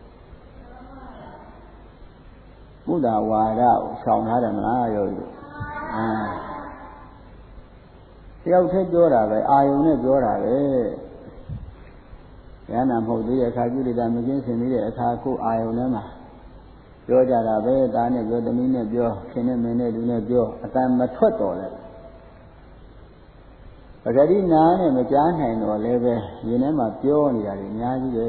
ဘုဒ္ဓဝါဒကိုရှောင်ထားတယ်မလားယောဂီတယောက်တည်းပြောတာပဲအာယုံနဲ့ပြောတာပဲဉာဏ်နာမဟုတ်သေးတဲ့အခါကိလေသာမကင်းစင်နေတဲ့အခါကိုအာယုံထဲမှာပြောကြတာပဲဒါနဲ့ပြောသမီးနဲ့ပြောခင်နဲ့မင်းနဲ့လူနဲ့ပြောအတန်မထွက်တော့လဲပဂတိနာနဲ့မကြားနိုင်တော့လည်းပဲရင်ထဲမှာပြောနေတာတွေအများကြီးပဲ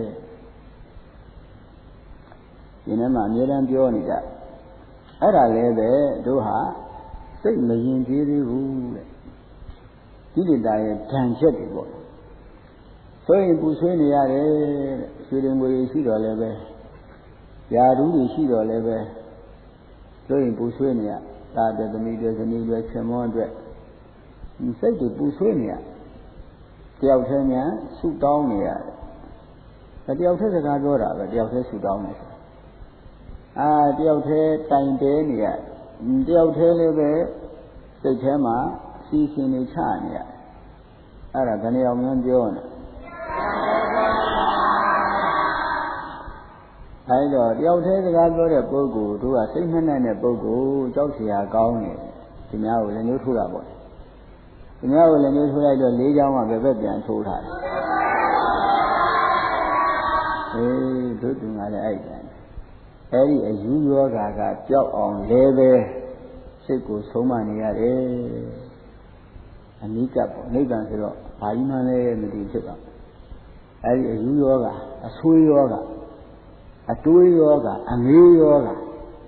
ရင်ထဲမှာအမြဲတမ်းပြောနေကြအဲ့ဒါလည်းပဲတို့ဟာစိတ်မရင်ကျေးသေးဘူးတဲ့ကိလေသာရဲ့ဓာန်ချက်တွေပေါ့ဆိုရင်ပူဆွေးနေရတယ်တဲ့ရွှေရင်ငွေရှိတော့လည်းပဲယာဓုတွေရှိတော့လည်းပဲဆိုရင်ပူဆွေးနေရသာတဲ့သမီးတွေဇနီးတွေဆင်မောအတွက်စိတ်တွေပူဆွေးနေရတယောက်တည်းများဆုတောင်းနေရတယ်တယောက်တည်းစကားပြောတာပဲတယောက်တည်းဆုတောင်းနေတယ်တယောက်တည်းတိုင်တဲနေရတယောက်တည်းလည်းပဲစိတ်ထဲမှာစီစဉ်နေချနေရအဲ့ဒါဘယ်နှယောက်မှန်းပြောနေအဲ့တော့တယောက်တည်းစကားပြောတဲ့ပုဂ္ဂိုလ်တို့ကစိတ်မှန်းတဲ့ပုဂ္ဂိုလ်ကြောက်เสียကောင်းတယ်ဒီများကိုလည်းညှိုးထိုးတာပေါ့ဒီများကိုလည်းညှိုးထိုးလိုက်တော့၄ချောင်းကပဲပြန်ထိုးထားတယ်တို့တူငါလည်းအဲ့ဒါအဲ့ဒီအယူယောဂါကကြောက်အောင်လည်းပဲစိတ်ကိုဆုံးမနေရတယ်အနိကပေါ့နိဗ္ဗာန်ဆိုတော့ဘာကြီးမှလည်းမသိဖြစ်ပါအဲ့ဒီအယူယောဂါအဆွေးယောဂါအတွေးယောဂါအငေးယောဂါ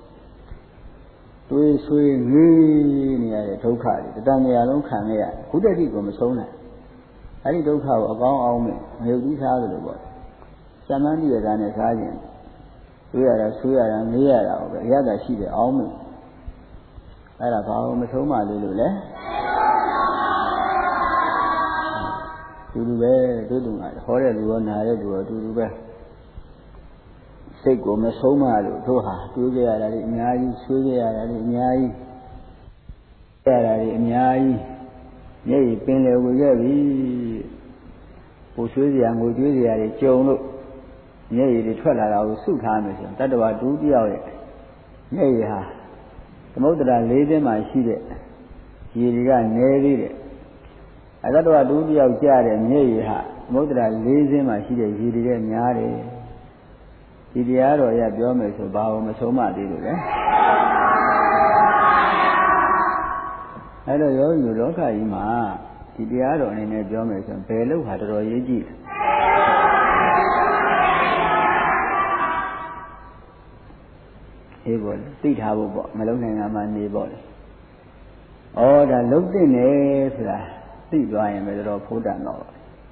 တွေးဆွေးငေးနေရတဲ့ဒုက္ခတွေတဏှာလုံးခံရခုတတိကိုမဆုံးနိုင်အဲ့ဒီဒုက္ခကိုအကောင်းအောင်နဲ့ငြုပ်ပြီးစားသလိုပေါ့သမန္တိရတာနဲ့စားခြင်းတွေးရတာဆွေးရတာငေးရတာပဲအရသာရှိတယ်အောင်မယ်အဲ့ဒါဘာလို့မဆုံးမလေးလို့လဲတူတူပဲတို့တူငါဟောတဲ့လူရောနားတဲ့လူရောတူတူပဲစိတ်ကိုမဆုံးမလို့တို့ဟာတွေးကြရတာလေအများကြီးဆွေးကြရတာလေအများကြီးရတာလေအများကြီးမျက်ရည်ပင်လေဝင်ခဲ့ပြီပူဆွေးစရာငိုကြွေးစရာတွေကြုံလို့မျက်ရည်တွေထွက်လာတာကိုစုထားမယ်ဆိုရင်တတ္တဝါဒုတိယရဲ့မျက်ရည်ဟာသမုဒ္ဒရာ၄သင်းမှာရှိတဲ့ရေတွေကနေသေးတယ်တတ္တဝါဒုတိယကျတဲ့မျက်ရည်ဟာသမုဒ္ဒရာ၄သင်းမှာရှိတဲ့ရေတွေများတယ်ဒီတရားတော်ရပြောမယ်ဆိုဘာလို့မဆုံးမသေးလို့လဲအဲ့တော့ယောဂီတို့လောကကြီးမှာဒီတရားတော်အနေနဲ့ပြောမယ်ဆိုရင်ဘယ်လို့ဟာတော်တော်ရေးကြည့်အေးပေါ့လေသိထားဖို့ပေါ့မလုံးနိုင်တာမှနေပေါ့လေဩဒါလုံးသိနေဆိုတာသိသွားရင်ပဲတော်ဖိုးတန်တော့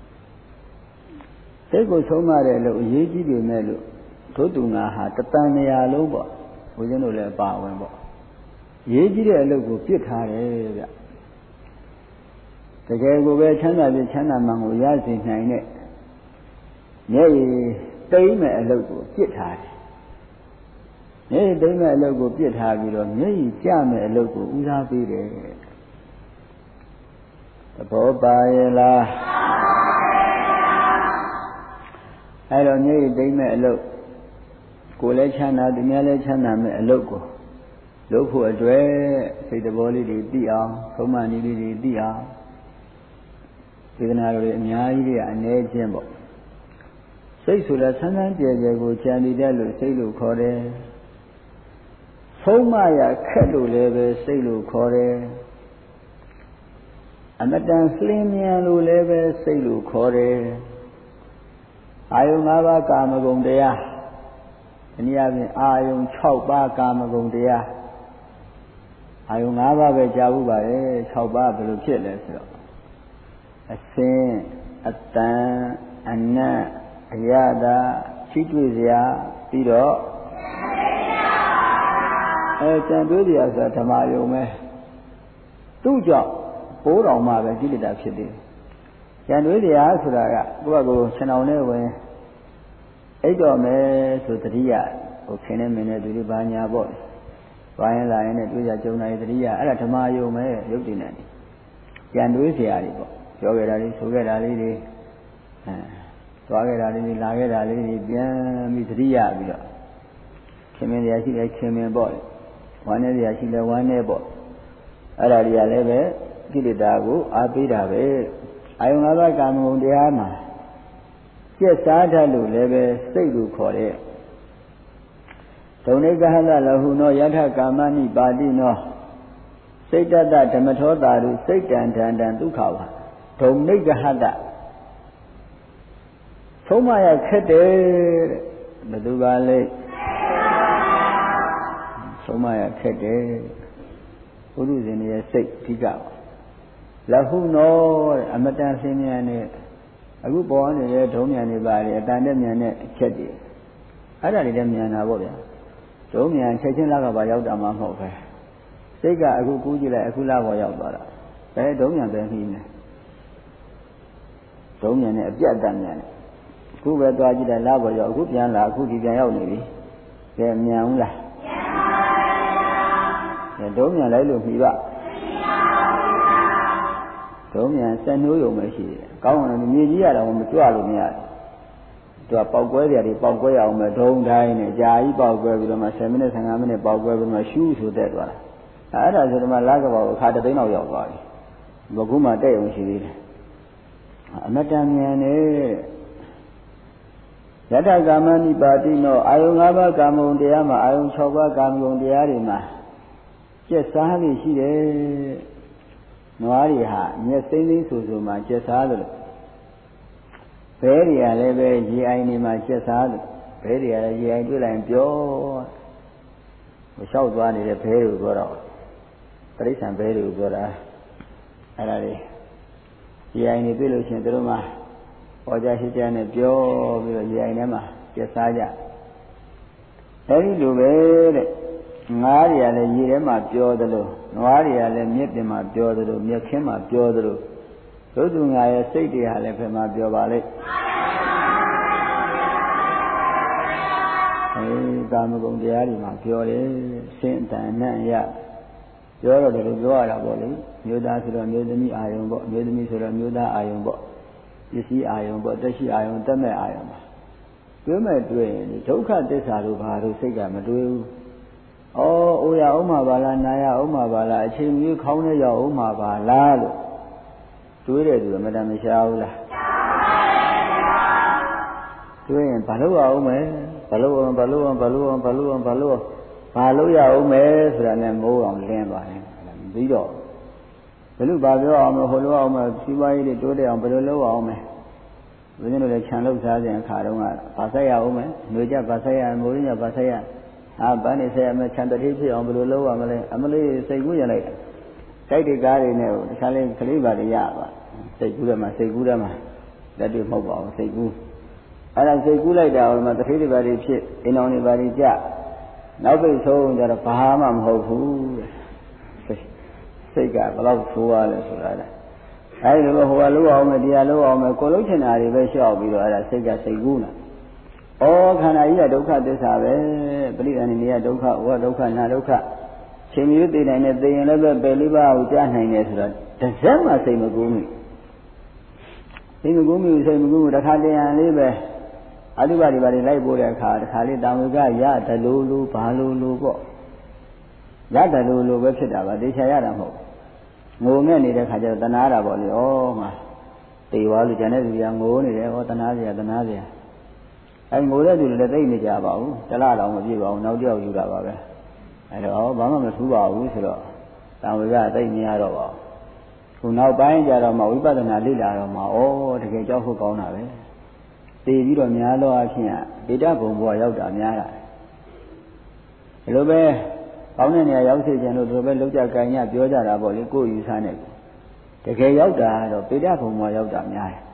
စိတ်ကိုဆုံးမတဲ့လို့အရေးကြီးပြီမဲ့လို့တို့သူငါဟာတတန်နေရာလုံးပေါ့ဘုရားတို့လည်းပါဝင်ပေါ့ရေးကြီးတဲ့အလုပ်ကိုပြစ်ထားတယ်ဗျတကယ်ကိုပဲချမ်းသာပြီးချမ်းသာမှန်ကိုရစေနိုင်တဲ့မျက်ရည်တိမ့်မဲ့အလုပ်ကိုပြစ်ထားတယ်မျက်ရည်တိမ့်မဲ့အလုပ်ကိုပြစ်ထားပြီးတော့မျက်ရည်ကျမဲ့အလုပ်ကိုဦးစားပေးတယ်သဘောပါရဲ့လားအဲ့တော့မျက်ရည်တိမ့်မဲ့အလုပ်ကိုယ်လည်းချမ်းသာသူများလည်းချမ်းသာမဲ့အလုပ်ကိုလုပ်ဖို့အတွက်စိတ်တဘောလေးတွေသိအောင်သုံးမနည်းလေးတွေသိအောင်ဝေဒနာတွေအများကြီးတွေအနေချင်းပေါ့စိတ်ဆိုတာဆန်းဆန်းကြဲကြဲကိုကြံနေတဲ့လို့စိတ်လို့ခေါ်တယ်သုံးမရခက်လို့လည်းပဲစိတ်လို့ခေါ်တယ်အမတန်လှင်းမြန်လို့လည်းပဲစိတ်လို့ခေါ်တယ်အာယုံ၅ပါးကာမဂုဏ်တရားဒီနည်းအားဖြင့်အာယုံ6ပါးကာမဂုဏ်တရားအာယုံ၅ပါးပဲကြာဘူးပါလေ6ပါးဘယ်လိုဖြစ်လဲဆိုတော့အစင်းအတန်အနတ်အရသာရှိတွေ့စရာပြီးတော့ကြံတွေးစရာဆိုတာဓမ္မယုံပဲသူ့ကြောင့်ပိုးတော်မှပဲကိလေသာဖြစ်တယ်ကြံတွေးစရာဆိုတာကကိုယ့်ကိုခြံအောင်နဲ့ဝင်အိတ်တော်မယ်ဆိုတတိယဟိုခင်နေမင်းနဲ့သူတို့ဘာညာပေါ့ဝိုင်းလာရင်လည်းတွေ့ကြကြုံလာရင်တတိယအဲ့ဒါဓမ္မယုံပဲရုပ်တည်နေတယ်ကြံတွေးစရာတွေပေါ့ပြောခဲ့တာလေးဆိုခဲ့တာလေးတွေသွားခဲ့တာလေးတွေလာခဲ့တာလေးတွေပြန်ပြီးတတိယပြီးတော့ခင်မင်းတရားရှိလဲခင်မင်းပေါ့ဝမ်းနေတရားရှိလဲဝမ်းနေပေါ့အဲ့ဒါတွေကလည်းပဲကိလေသာကိုအားပေးတာပဲအာယုံ၅ပါးကာမဂုဏ်တရားမှာကျက်စားတတ်လို့လည်းပဲစိတ်လို့ခေါ်တဲ့ဒုံနိကဟလလဟုနောယထကာမနိပါတိနောစိတ်တတဓမ္မထောတာရုစိတ်တံဒန္တံဒုက္ခဝါဒုံနိကဟတသုံးမရခက်တယ်ဘယ်သူကလဲသုံးမရခက်တယ်ဘုရုဇင်ရဲ့စိတ်အဓိကလဟုနောအမတန်ဆင်းရဲနဲ့အခုပေါ်နေတဲ့ဒုံမြန်နေပါလေအတန်နဲ့မြန်တဲ့အချက်တွေအဲ့ဒါတွေလည်းမြန်တာပေါ့ဗျာဒုံမြန်ချက်ချင်းလက်ကပါရောက်တာမှမဟုတ်ပဲစိတ်ကအခုကူးကြည့်လိုက်အခုလပေါ်ရောက်သွားတာဘယ်ဒုံမြန်ပဲနှီးနေဒုံမြန်နဲ့အပြတ်တန်မြန်တယ်အခုပဲသွားကြည့်တယ်လပေါ်ရောက်အခုပြန်လာအခုဒီပြန်ရောက်နေပြီကဲမြန်ဘူးလားမြန်ဒုံမြန်လိုက်လို့မှီပါဒုံမြန်စက်နှိုးရုံပဲရှိတယ်ကောင်းတယ်မြေကြီးရတော့မကြွလို့မရတယ်သူကပေါက်ကွဲကြတယ်ပေါက်ကွဲအောင်ပဲဒုံတိုင်းနဲ့ကြာကြီးပေါက်ကွဲပြီးတော့မှ10မိနစ်15မိနစ်ပေါက်ကွဲပြီးမှရှူးဆိုတက်သွားတာအဲ့ဒါဆိုတော့မှလက်ကပေါက်အခါတသိန်းလောက်ရောက်သွားပြီဘခုမှတက်အောင်ရှိသေးတယ်အမတန်မြန်နေယတကာမနိပါတိနောအာယုံ၅ပါးကာမဂုဏ်တရားမှာအာယုံ6ပါးကာမဂုဏ်တရားတွေမှာကျက်စားနေရှိတယ်နွားတွေဟာမျက်စိမ့်သိဆိုဆိုမှကျက်စားတယ်ဘဲတွေကလည်းပဲရေအိုင်တွေမှာကျက်စားတယ်ဘဲတွေကလည်းရေအိုင်တွေ့လိုက်ရင်ပြောမလျှောက်သွားနေတဲ့ဘဲတွေကိုပြောတော့တိရစ္ဆာန်ဘဲတွေကိုပြောတာအဲ့ဒါတွေရေအိုင်တွေတွေ့လို့ရှိရင်တို့မှဟောကြားရှိကြနဲ့ပြောပြီးတော့ရေအိုင်ထဲမှာကျက်စားကြအဲဒီလိုပဲတဲ့ငါးတွေကလည်းရေထဲမှာပြောသလိုနွားတွေကလည်းမြစ်ပြင်မှာပြောသလိုမြက်ခင်းမှာပြောသလိုတို့သူငါရဲ့စိတ်တွေဟာလည်းဘယ်မှာပြောပါလိမ့်ကာမဂုဏ်တရားတွေမှာပြောတယ်စင်တန်နဲ့ရပြောတော့တယ်လို့ပြောရတာပေါ့လေမျိုးသားဆိုတော့မျိုးသမီးအာယုံပေါ့မျိုးသမီးဆိုတော့မျိုးသားအာယုံပေါ့ပစ္စည်းအာယုံပေါ့တက်ရှိအာယုံတက်မဲ့အာယုံပါတွေ့မဲ့တွေ့ရင်ဒုက္ခသစ္စာတို့ဘာလို့စိတ်ကမတွေးဘူးဩအိုရအောင်မှာပါလားနာရအောင်မှာပါလားအချိန်ကြီးခေါင်းနဲ့ရောက်အောင်မှာပါလားလို့တွေးတယ်သူကမတန်မရှားဘူးလားတွေးရင်ဘာလို့အောင်မဲဘာလို့ရအောင်ဆိုတာနဲ့မိုးအောင်လင်းသွားတယ်ပြီးတော့ဘယ်လိုပါပြောအောင်မဟိုလိုအောင်မစီးပွားရေးတွေတိုးတက်အောင်ဘယ်လိုလုပ်အောင်မဲဘယ်လိုလဲခြံလုပ်စားခြင်းအခါတုန်းကဗာဆက်ရအောင်မဲຫນွေကြဗာဆက်ရမိုးရင်းဗာဆက်ရဗန်းနေဆက်ရမယ်ခြံတတိဖြစ်အောင်ဘယ်လိုလုပ်ရမလဲအမလေးစိတ်ကူးရလိုက်တိုက်တွေကားတွေနဲ့တခြားလေးကလေးပါတွေရပါစိတ်ကူးတယ်မှာလက်တွေမဟုတ်ပါဘူးစိတ်ကူးအဲ့ဒါစိတ်ကူးလိုက်တာဟိုမှာတတိတွေပါတွေဖြစ်အိမ်တော်တွေပါတွေကြနောက်ပိတ်ဆုံးကြတော့ဘာမှမဟုတ်ဘူးစိတ်ကဘယ်လောက်ဆိုးရလဲဆိုတာလေအဲဒီလိုဟိုကလုံးအောင်မယ်တရားလုံးအောင်မယ်ကိုလုံးချင်တာတွေပဲလျှောက်ပြီးတော့အဲ့ဒါစိတ်ကစိတ်ကူးလာဩခန္ဓာကြီးကဒုက္ခသစ္စာပဲပရိသန္တိနေရဒုက္ခဝဒုက္ခနာဒုက္ခချိန်မျိုးသိနိုင်တဲ့သိရင်လည်းပဲပယ်လေးပါးကိုကြားနိုင်တယ်ဆိုတော့တစ်စက်မှစိတ်မကူးမိစိတ်မကူးတခါတည်းရန်လေးပဲအတုပတွေပါလိုက်ပို့တဲ့အခါတခါလေးတောင်ဝေကရတလူလူဘာလူလူပေါ့ရတလူလူပဲဖြစ်တာပါတေချာရတာမဟုတ်ငိုငဲ့နေတဲ့ခါကျတော့တနာတာပေါ့လေဩငါတေသွားလို့ကျန်တဲ့လူကငိုနေတယ်ဩတနာစရာအဲငိုတဲ့သူလည်းသိနေကြပါဘူးတလားတော်မပြည့်ပါဘူးနောက်တစ်ယောက်ယူတာပါပဲအဲတော့ဘာမှမထူးပါဘူးဆိုတော့တောင်ဝေကသိမရတော့ပါဘူးခုနောက်ပိုင်းကျတော့မှဝိပဿနာလေ့လာတော့မှဩတကယ်ကြောက်ဖို့ကောင်းတာပဲသိပြီးတော့များသောအားဖြင့်ဗေဒဘုံဘဝရောက်တာများတာဒီလိုပဲကောင်းတဲ့နေရာရောက်စေခြင်းလို့ဒီလိုပဲလောက်ကြကြင်ညပြောကြတာပေါ့လေကိုယ်ယူဆနေတကယ်ရောက်တာတော့ဗေဒဘုံဘဝရောက်တာများတယ်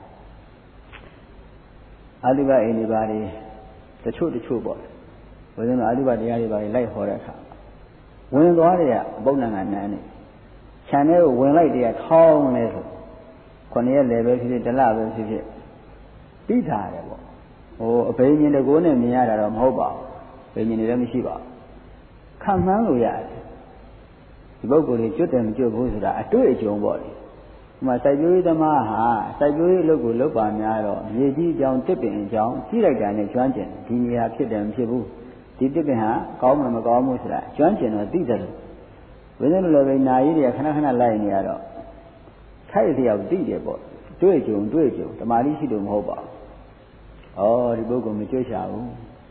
အာဓိပအိမ်တွေပါတွေတချို့ပေါ့ဘယ်လိုလဲအာဓိပတရားတွေပါတွေလိုက်ဟောတဲ့အခါဝင်သွားတယ်ကအပုပ်နံကနန်းနေခြံထဲကိုဝင်လိုက်တယ်ကထောင်းနေဆို9ရက်လည်းပဲဖြစ်ဖြစ်တစ်လပဲဖြစ်ဖြစ်ပြီးထားတယ်ပေါ့ဟိုအဘိညာဉ်တကိုးနဲ့မြင်ရတာတော့မဟုတ်ပါဘူးဘိညာဉ်တွေလည်းမရှိပါဘူးခံမှန်းလို့ရတယ်ဒီပုဂ္ဂိုလ်တွေကျွတ်တယ်မကျွတ်ဘူးဆိုတာအတွေ့အကြုံပေါ့လေဒီမှာစိုက်ပျိုးရေးသမားဟာစိုက်ပျိုးရေးအလုပ်ကိုလုပ်ပါများတော့မြေကြီးအကြောင်းတစ်ပင်အကြောင်းကြီးလိုက်တာနဲ့ကျွမ်းကျင်ဒီနေရာဖြစ်တယ်မဖြစ်ဘူးဒီတစ်ပင်ဟာကောင်းမှမကောင်းဘူးဆိုတာကျွမ်းကျင်တော့သိတယ်လို့ဘယ်လိုလဲပဲနာရီတွေခဏလိုက်နေရတော့ထိုက်တဲ့ရောက်သိတယ်ပေါ့တွေ့ကြုံတမာတိရှိလို့မဟုတ်ပါဘူး။ဒီပုဂ္ဂိုလ်မကြွချဘူး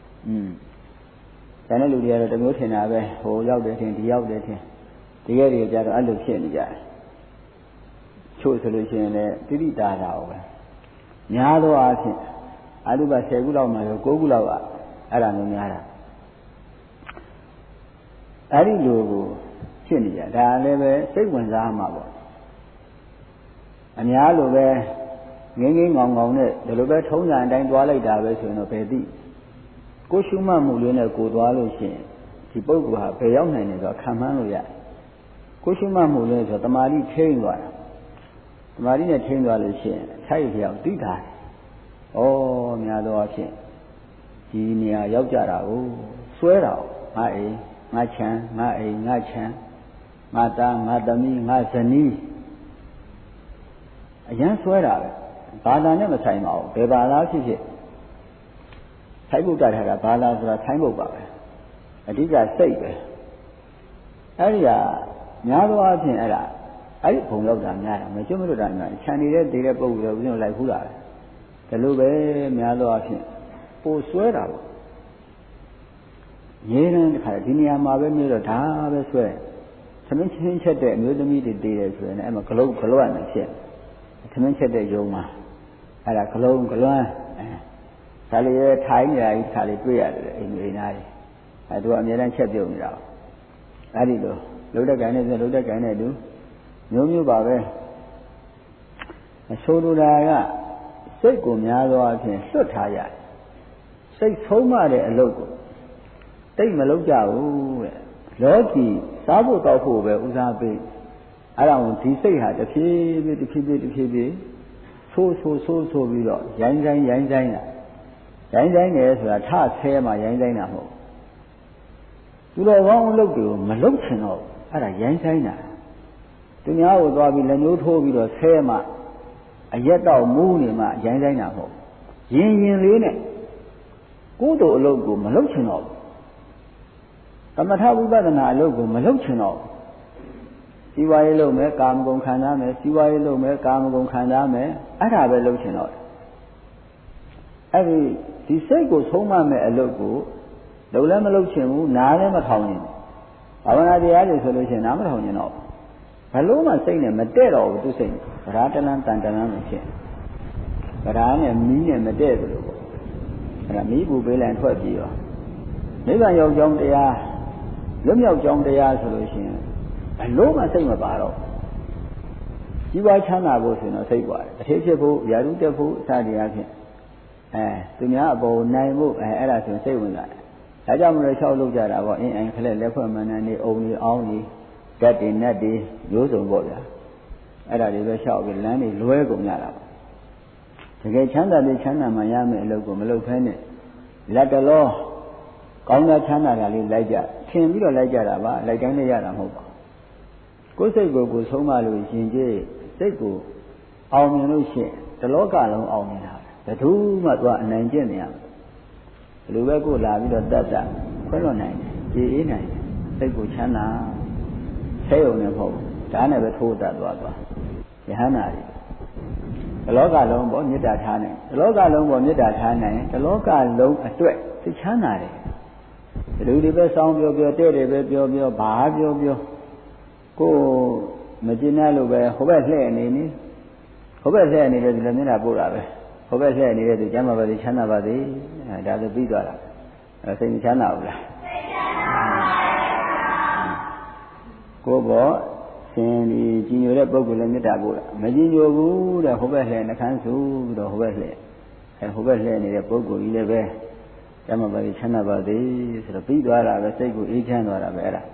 ။ဒါနဲ့လူတွေကတော့တမျိုးထင်တာပဲဟိုရောက်တယ်ထင်ဒီရောက်တယ်ထင်ဒီကဲတွေကြတော့အဲ့လိုဖြစ်နေကြတယ်။ချို့ဆိုလို့ရှိရင်လည်းတိတိတာတာပဲ။များသောအားဖြင့်အတုပ10ခုလောက်မှရော9ခုလောက်ကအဲ့ဒါမျိုးများတာ။အဲ့ဒီလိုကိုဖြစ်နေကြဒါလည်းပဲစိတ်ဝင်စားမှာပေါ့။အများလိုပဲငင်းငေါင်နဲ့ဒီလိုပဲထုံးစံအတိုင်းသွားလိုက်တာပဲဆိုရင်တော့ဘယ်သိကိုရှုမှတ်မှုလေးနဲ့ကိုသွားလို့ရှိရင်ဒီပုဂ္ဂိုလ်ဟာဘယ်ရောက်နိုင်လဲဆိုတော့ခံမှန်းလို့ရတယ်ကိုရှုမှတ်မှုလေးဆိုတော့တမာတိထိန်းသွားတာတမာတိနဲ့ထိန်းသွားလို့ရှိရင်ထိုက်ပြောင်သိတာများသောအားဖြင့်ဒီနေရာရောက်ကြတာကိုစွဲတာငါအိမ်ငါချမ်းငါအိမ်ငါချမ်းငါသားငါသမီးငါဇနီးအရန်စွဲတာပဲဘာသာနဲ့မဆိုင်ပါဘူးဘယ်ဘာသာဖြစ်ဖြစ်ထိုင်းဘုရားထားတာဘာသာဆိုတာထိုင်းဘုရားပဲအဓိကစိတ်ပဲအဲ့ဒီကများသောအားဖြင့်အဲ့ဒီဘုံရောက်တာများတာမကျွတ်မလွတ်တာများခြံနေတဲ့တည်တဲ့ပုံစံကိုဦးဇင်းလိုက်ခူးတာပဲဒါလိုပဲများသောအားဖြင့်ပိုစွဲတာပေါ့ရေးတဲ့ခါဒီနေရာမှာပဲမျိုးတော့ဒါပဲစွဲသမင်းချင်းချက်တဲ့အမျိုးသမီးတွေတည်တယ်ဆိုရင်အဲ့မှာဂလုတ်နဲ့ဖြစ်သမင်းချက်တဲ့ယုံမှာအဲ့ဒါဂလွမ်းဒါလေးရထိုင်းနေတာကြီးခါလေးတွေ့ရတယ်အိမ်တွေနားကြီးအဲ့သူကအများတန်းချက်ပြုတ်နေတာအဲ့ဒီလိုလှုပ်တဲ့ကိုင်းနဲ့လှုပ်တဲ့ကိုင်းနဲ့တူမျိုးပါပဲအဆိုလိုတာကစိတ်ကိုများသောအဖြစ်လွတ်ထားရတယ်စိတ်ဆုံးမတဲ့အလုပ်ကိုတိတ်မလုပ်ကြဘူးတဲ့လောကီစားဖို့တောက်ဖို့ပဲဦးစားပေးအဲ့ဒါကိုဒီစိတ်ဟာတစ်ဖြည်းဖြည်းဆိုးပြီးတော့ရိုင်းတိုင်းတာရိုင်းတိုင်းတယ်ဆိုတာထဆဲမှရိုင်းတိုင်းတာမဟုတ်သူတော်ကောင်းအလုပ်တွေကိုမလုပ်ချင်တော့အဲ့ဒါရိုင်းတိုင်းတာသူများကိုသွားပြီးလက်ညှိုးထိုးပြီးတော့ဆဲမှအရက်တော့မူးနေမှရိုင်းတိုင်းတာမဟုတ်ရင်လေးနဲ့ကိုယ်တို့အလုပ်ကိုမလုပ်ချင်တော့သမထဝိပဿနာအလုပ်ကိုမလုပ်ချင်တော့စီဝါရေးလုပ်မယ်ကာမဂုဏ်ခံစားမယ်စီဝါရေးလုပ်မယ်ကာမဂုဏ်ခံစားမယ်အဲ့ဒါပဲလုပ်ချင်တော့အဲ့ဒီစိတ်ကိုဆုံးမမဲ့အလုပ်ကိုလုပ်လည်းမလုပ်ချင်ဘူးနားလည်းမထောင်ချင်ဘာဝနာတရားတွေဆိုလို့ရှိရင်နားမထောင်ချင်တော့ဘလို့မှစိတ်နဲ့မတည့်တော့ဘူးသူစိတ်ဗရာတလန်းတန်တလန်းမဖြစ်ဗရာနဲ့မီးနဲ့မတည့်ဘူးလို့ပေါ့အဲ့ဒါမီးပူပေးလိုက်ထွက်ပြီးတော့နိဗ္ဗာန်ရောက်ကြောင်းတရားလွတ်မြောက်ကြောင်းတရားဆိုလို့ရှိရင်ဘလို့မှစိတ်မပါတော့ကြီးပွားချမ်းသာဖို့ဆိုရင်တော့စိတ်ပါတယ်အထေးဖြစ်ဖို့ယာရုတက်ဖို့စသည်အားဖြင့်သူများအပေါ်နိုင်ဖို့အဲ့ဒါဆိုစိတ်ဝင်လာတယ်ဒါကြောင့်မလို့လျှောက်လုပ်ကြတာပေါ့အင်းခလက်လက်ဖွဲ့မှန်နေအုံကြီးအောင်းကြီးဓာတ်တွေနတ်တွေရိုးစုံပေါ့ဗျာအဲ့ဒါတွေပဲလျှောက်ပြီးလမ်းတွေလွဲကုန်ကြတာပေါ့တကယ်ချမ်းသာပြီးချမ်းသာမှရမယ်အလုပ်ကိုမလုပ်ဖဲနဲ့လက်တလောကောင်းတဲ့ချမ်းသာတာလေးလိုက်ကြထင်ပြီးတော့လိုက်ကြတာပါလိုက်တိုင်းလည်းရတာမဟုတ်ပါကိုယ်စိတ်ကိုဆုံးမလို့ရှင်ကြီးစိတ်ကိုအောင်မြင်လို့ရှိရင်တလောကလုံးအောင်မြင်တာဘယ်သူမှသွားအနိုင်ကျင့်နေရမယ်ဘယ်လိုပဲကိုလာပြီးတော့တတ်ခွဲလွန်နိုင်တယ်ကြည်အေးနိုင်တယ်စိတ်ကိုချမ်းသာဆဲုံနဲ့မဟုတ်ဒါနဲ့ပဲထိုးတတ်သွားယဟန္တာတွေတလောကလုံးပေါ်မေတ္တာထားနိုင်တလောကလုံးပေါ်မေတ္တာထားနိုင်တလောကလုံးအတွက်သိချမ်းသာတယ်လူတွေပဲစောင်းပြောတဲ့တွေပဲပြောဘာပြောကိုမကျင်တဲ့လို့ပဲဟိုဘက်လှည့်နေတယ်ဒီလိုမျက်နှာပို့တာပဲဟိုဘက်လှည့်နေတဲ့သူကျမ်းမာပါစေချမ်းသာပါစေဒါဆိုပြီးသွားတာစိတ်မချမ်းသာဘူးလားကိုဘောရှင်ဒီကြီးညိုတဲ့ပုဂ္ဂိုလ်လည်းမေတ္တာပို့တာမကြီးညိုဘူးတဲ့ဟိုဘက်လှည့်နှခမ်းဆူပြီးတော့ဟိုဘက်လှည့်နေတဲ့ပုဂ္ဂိုလ်ကြီးလည်းပဲကျမ်းမာပါစေချမ်းသာပါစေဆိုတော့ပြီးသွားတာပဲစိတ်ကိုအေးချမ်းသွားတာပဲအဲ့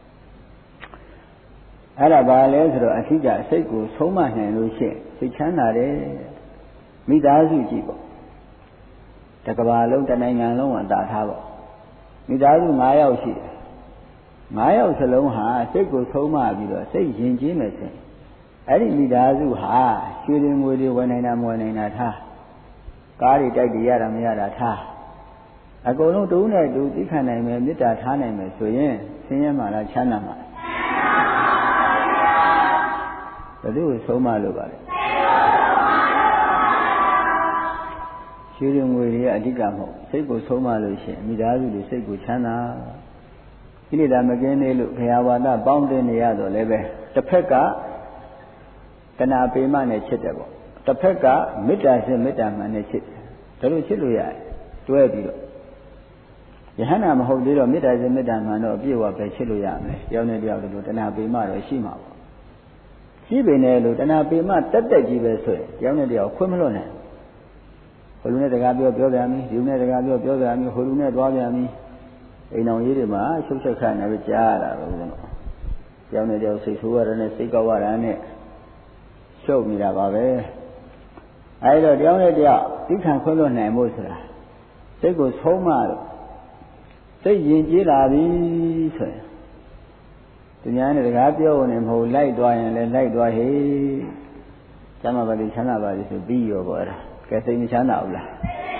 ဒါဘာလဲဆိုတော့အထီးကျစိတ်ကိုဆုံးမနိုင်လို့ရှိရင်စိတ်ချမ်းသာတယ်မိသားစုကြည့်ပေါ့တကဘာလုံးတနိုင်ငံလုံးကတာထားပေါ့မိသားစု9ယောက်ရှိတယ်9ယောက်စလုံးဟာစိတ်ကိုဆုံးမပြီးတော့စိတ်ယဉ်ကျေးမယ်ဆိုရင်အဲ့ဒီမိသားစုဟာရွှေတွေငွေတွေဝယ်နိုင်တာမဝယ်နိုင်တာထားကားတွေတိုက်တွေရတာမရတာထားအကုန်လုံးတူးနဲ့တူသိခံနိုင်မယ်မေတ္တာထားနိုင်မယ်ဆိုရင်ဆင်းရဲမှလားချမ်းသာမှလားဘယ်သူ့ကိုဆုံးမလို့ပါလဲရွှေတွေငွေတွေကအဓိကမဟုတ်စိတ်ကိုဆုံးမလို့ရှိရင်မိသားစုတွေစိတ်ကိုချမ်းသာကိလေသာမကင်းသေးလို့ဘုရားဝါဒပေါင်းတင်နေရတော့လည်းပဲတစ်ဖက်ကတဏှာပေမနဲ့ချစ်တယ်ပေါ့တစ်ဖက်ကမေတ္တာရှင်မေတ္တာမှန်နဲ့ချစ်တယ်ဒါလို့ချစ်လို့ရတယ်တွဲပြီးတော့ယဟန္တာမဟုတ်သေးတော့မေတ္တာရှင်မေတ္တာမှန်တော့အပြည့်အဝပဲချစ်လို့ရမယ်တယောက်နဲ့တယောက်တို့တဏှာပေမတော့ရှိမှာပေါ့ရှိပေနဲ့လို့တဏှာပေမတက်ကြီးပဲဆိုရင်တယောက်နဲ့တယောက်ခွင့်မလွတ်နိုင်ဟိုလူနဲ့တကားပြောပြန်ပြီဒီလူနဲ့တကားပြောပြန်ပြီဟိုလူနဲ့တွားပြန်ပြီအိမ်တော်ကြီးတွေမှာရှုပ်ချက်ခါနေပဲကြားရတာပဲဦးဇင်းတို့တယောက်နဲ့တယောက်စိတ်ဆိုးရတဲ့စိတ်ကောက်ရတာနဲ့ရှုပ်နေတာပါပဲအဲဒီတော့တယောက်နဲ့တယောက်သိခံခွင့်လွတ်နိုင်ဖို့ဆိုတာစိတ်ကိုဆုံးမလို့စိတ်ယဉ်ကျေးလာပြီဆိုရင်သူများနဲ့တကားပြောနေမဟုတ်လိုက်သွားရင်လည်းလိုက်သွားဟေ့ကျမ်းမာပါလိချမ်းသာပါလိဆိုပြီးရောပေါ့အဲ့ဒါကဲစိတ်မချမ်းသာဘူးလား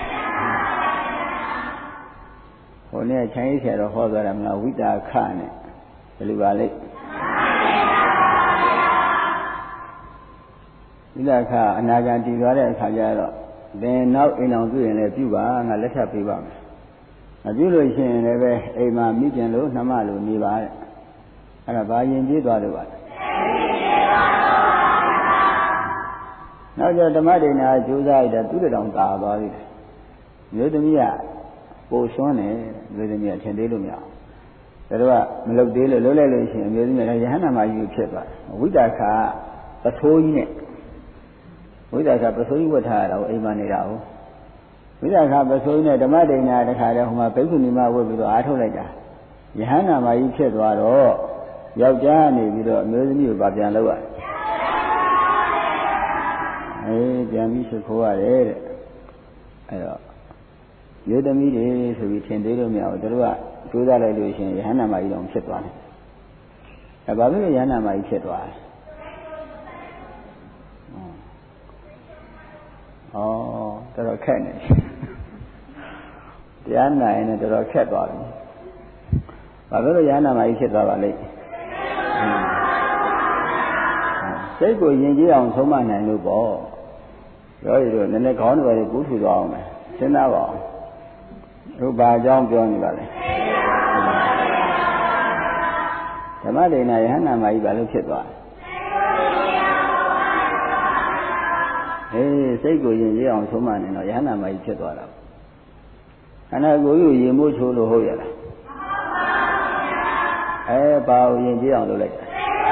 ဟိုနေ့ချိုင်းဆရာတော်ဟောသွားတယ်မလားဝိတာခနဲ့ဘယ်လိုပါလဲဝိတာခအနာဂတ်တည်သွားတဲ့အခါကျတော့သင်နောက်အိမ်အောင်တွေ့ရင်လည်းပြုပါငါလက်ထပ်ပေးပါမယ်မပြုလို့ရှိရင်လည်းပဲအိမ်မှာမိကျင်လို့နှမလို့နေပါတဲ့အဲ့ဒါဘာရင်ပြေးသွားလို့ပါနောက်ကျဓမ္မဒိနာကျိုးစားရတဲ့သူတတောင်ကာသွားပြီမျိုးသမီးကပိုဆွန်းတယ်မျိုးသမီးကထင်သေးလို့မရဘူးဒါတော့မလုပ်သေးလို့လုပ်လိုက်လို့ရှိရင်မျိုးသမီးကရဟန္တာမကြီးဖြစ်သွားဝိတာခပထိုးကြီးနဲ့ဝိတာခပထိုးကြီးဝတ်ထားရတာကိုအိမ်မှာနေတာဟုတ်ဝိတာခပထိုးကြီးနဲ့ဓမ္မဒိနာတခါတည်းဟိုမှာဘိက္ခုနီမဝတ်ပြီးတော့အားထုတ်လိုက်တာယဟန္တာမကြီးဖြစ်သွားတော့ယောက်ျားနေပြီးတော့အမျိုးသမီးကိုဗာပြန်လုပ်ရတယ်ပြန်ပြီးရှိခိုးရတယ်တဲ့အဲ့တော့ယောသမီးတွေဆိုပြီးထင်သေးလို့မရဘူးတို့ကကျိုးစားလိုက်လို့ရှိရင်ယဟန္တာမကြီးတောင်ဖြစ်သွားတယ်အဲဘာဖြစ်လို့ယဟန္တာမကြီးဖြစ်သွားလဲတော်တော်ခက်နေတရားနာရင်လည်းတော်တော်ခက်သွားပြီဘာဖြစ်လို့ယဟန္တာမကြီးဖြစ်သွားပါလိမ့်စိတ်ကိုယဉ်ကျေးအောင်ဆုံးမနိုင်လို့ပေါ့ပြောရတော့နည်းနည်းခေါင်းတွေပဲကူးထူသွားအောင်မယ်စဉ်းစားပါအောင်တို့ဘာအကြောင်းပြောနေပါလဲဓမ္မဒိဏယဟန္တာမကြီးဘာလို့ဖြစ်သွားစိတ်ကိုယဉ်ကျေးအောင်ဆုံးမနိုင်တော့ယဟန္တာမကြီးဖြစ်သွားတာခန္ဓာကိုယ်ကိုယဉ်မို့ချိုးလို့ဟုတ်ရလားဘာကိုယဉ်ကျေးအောင်လုပ်လိုက်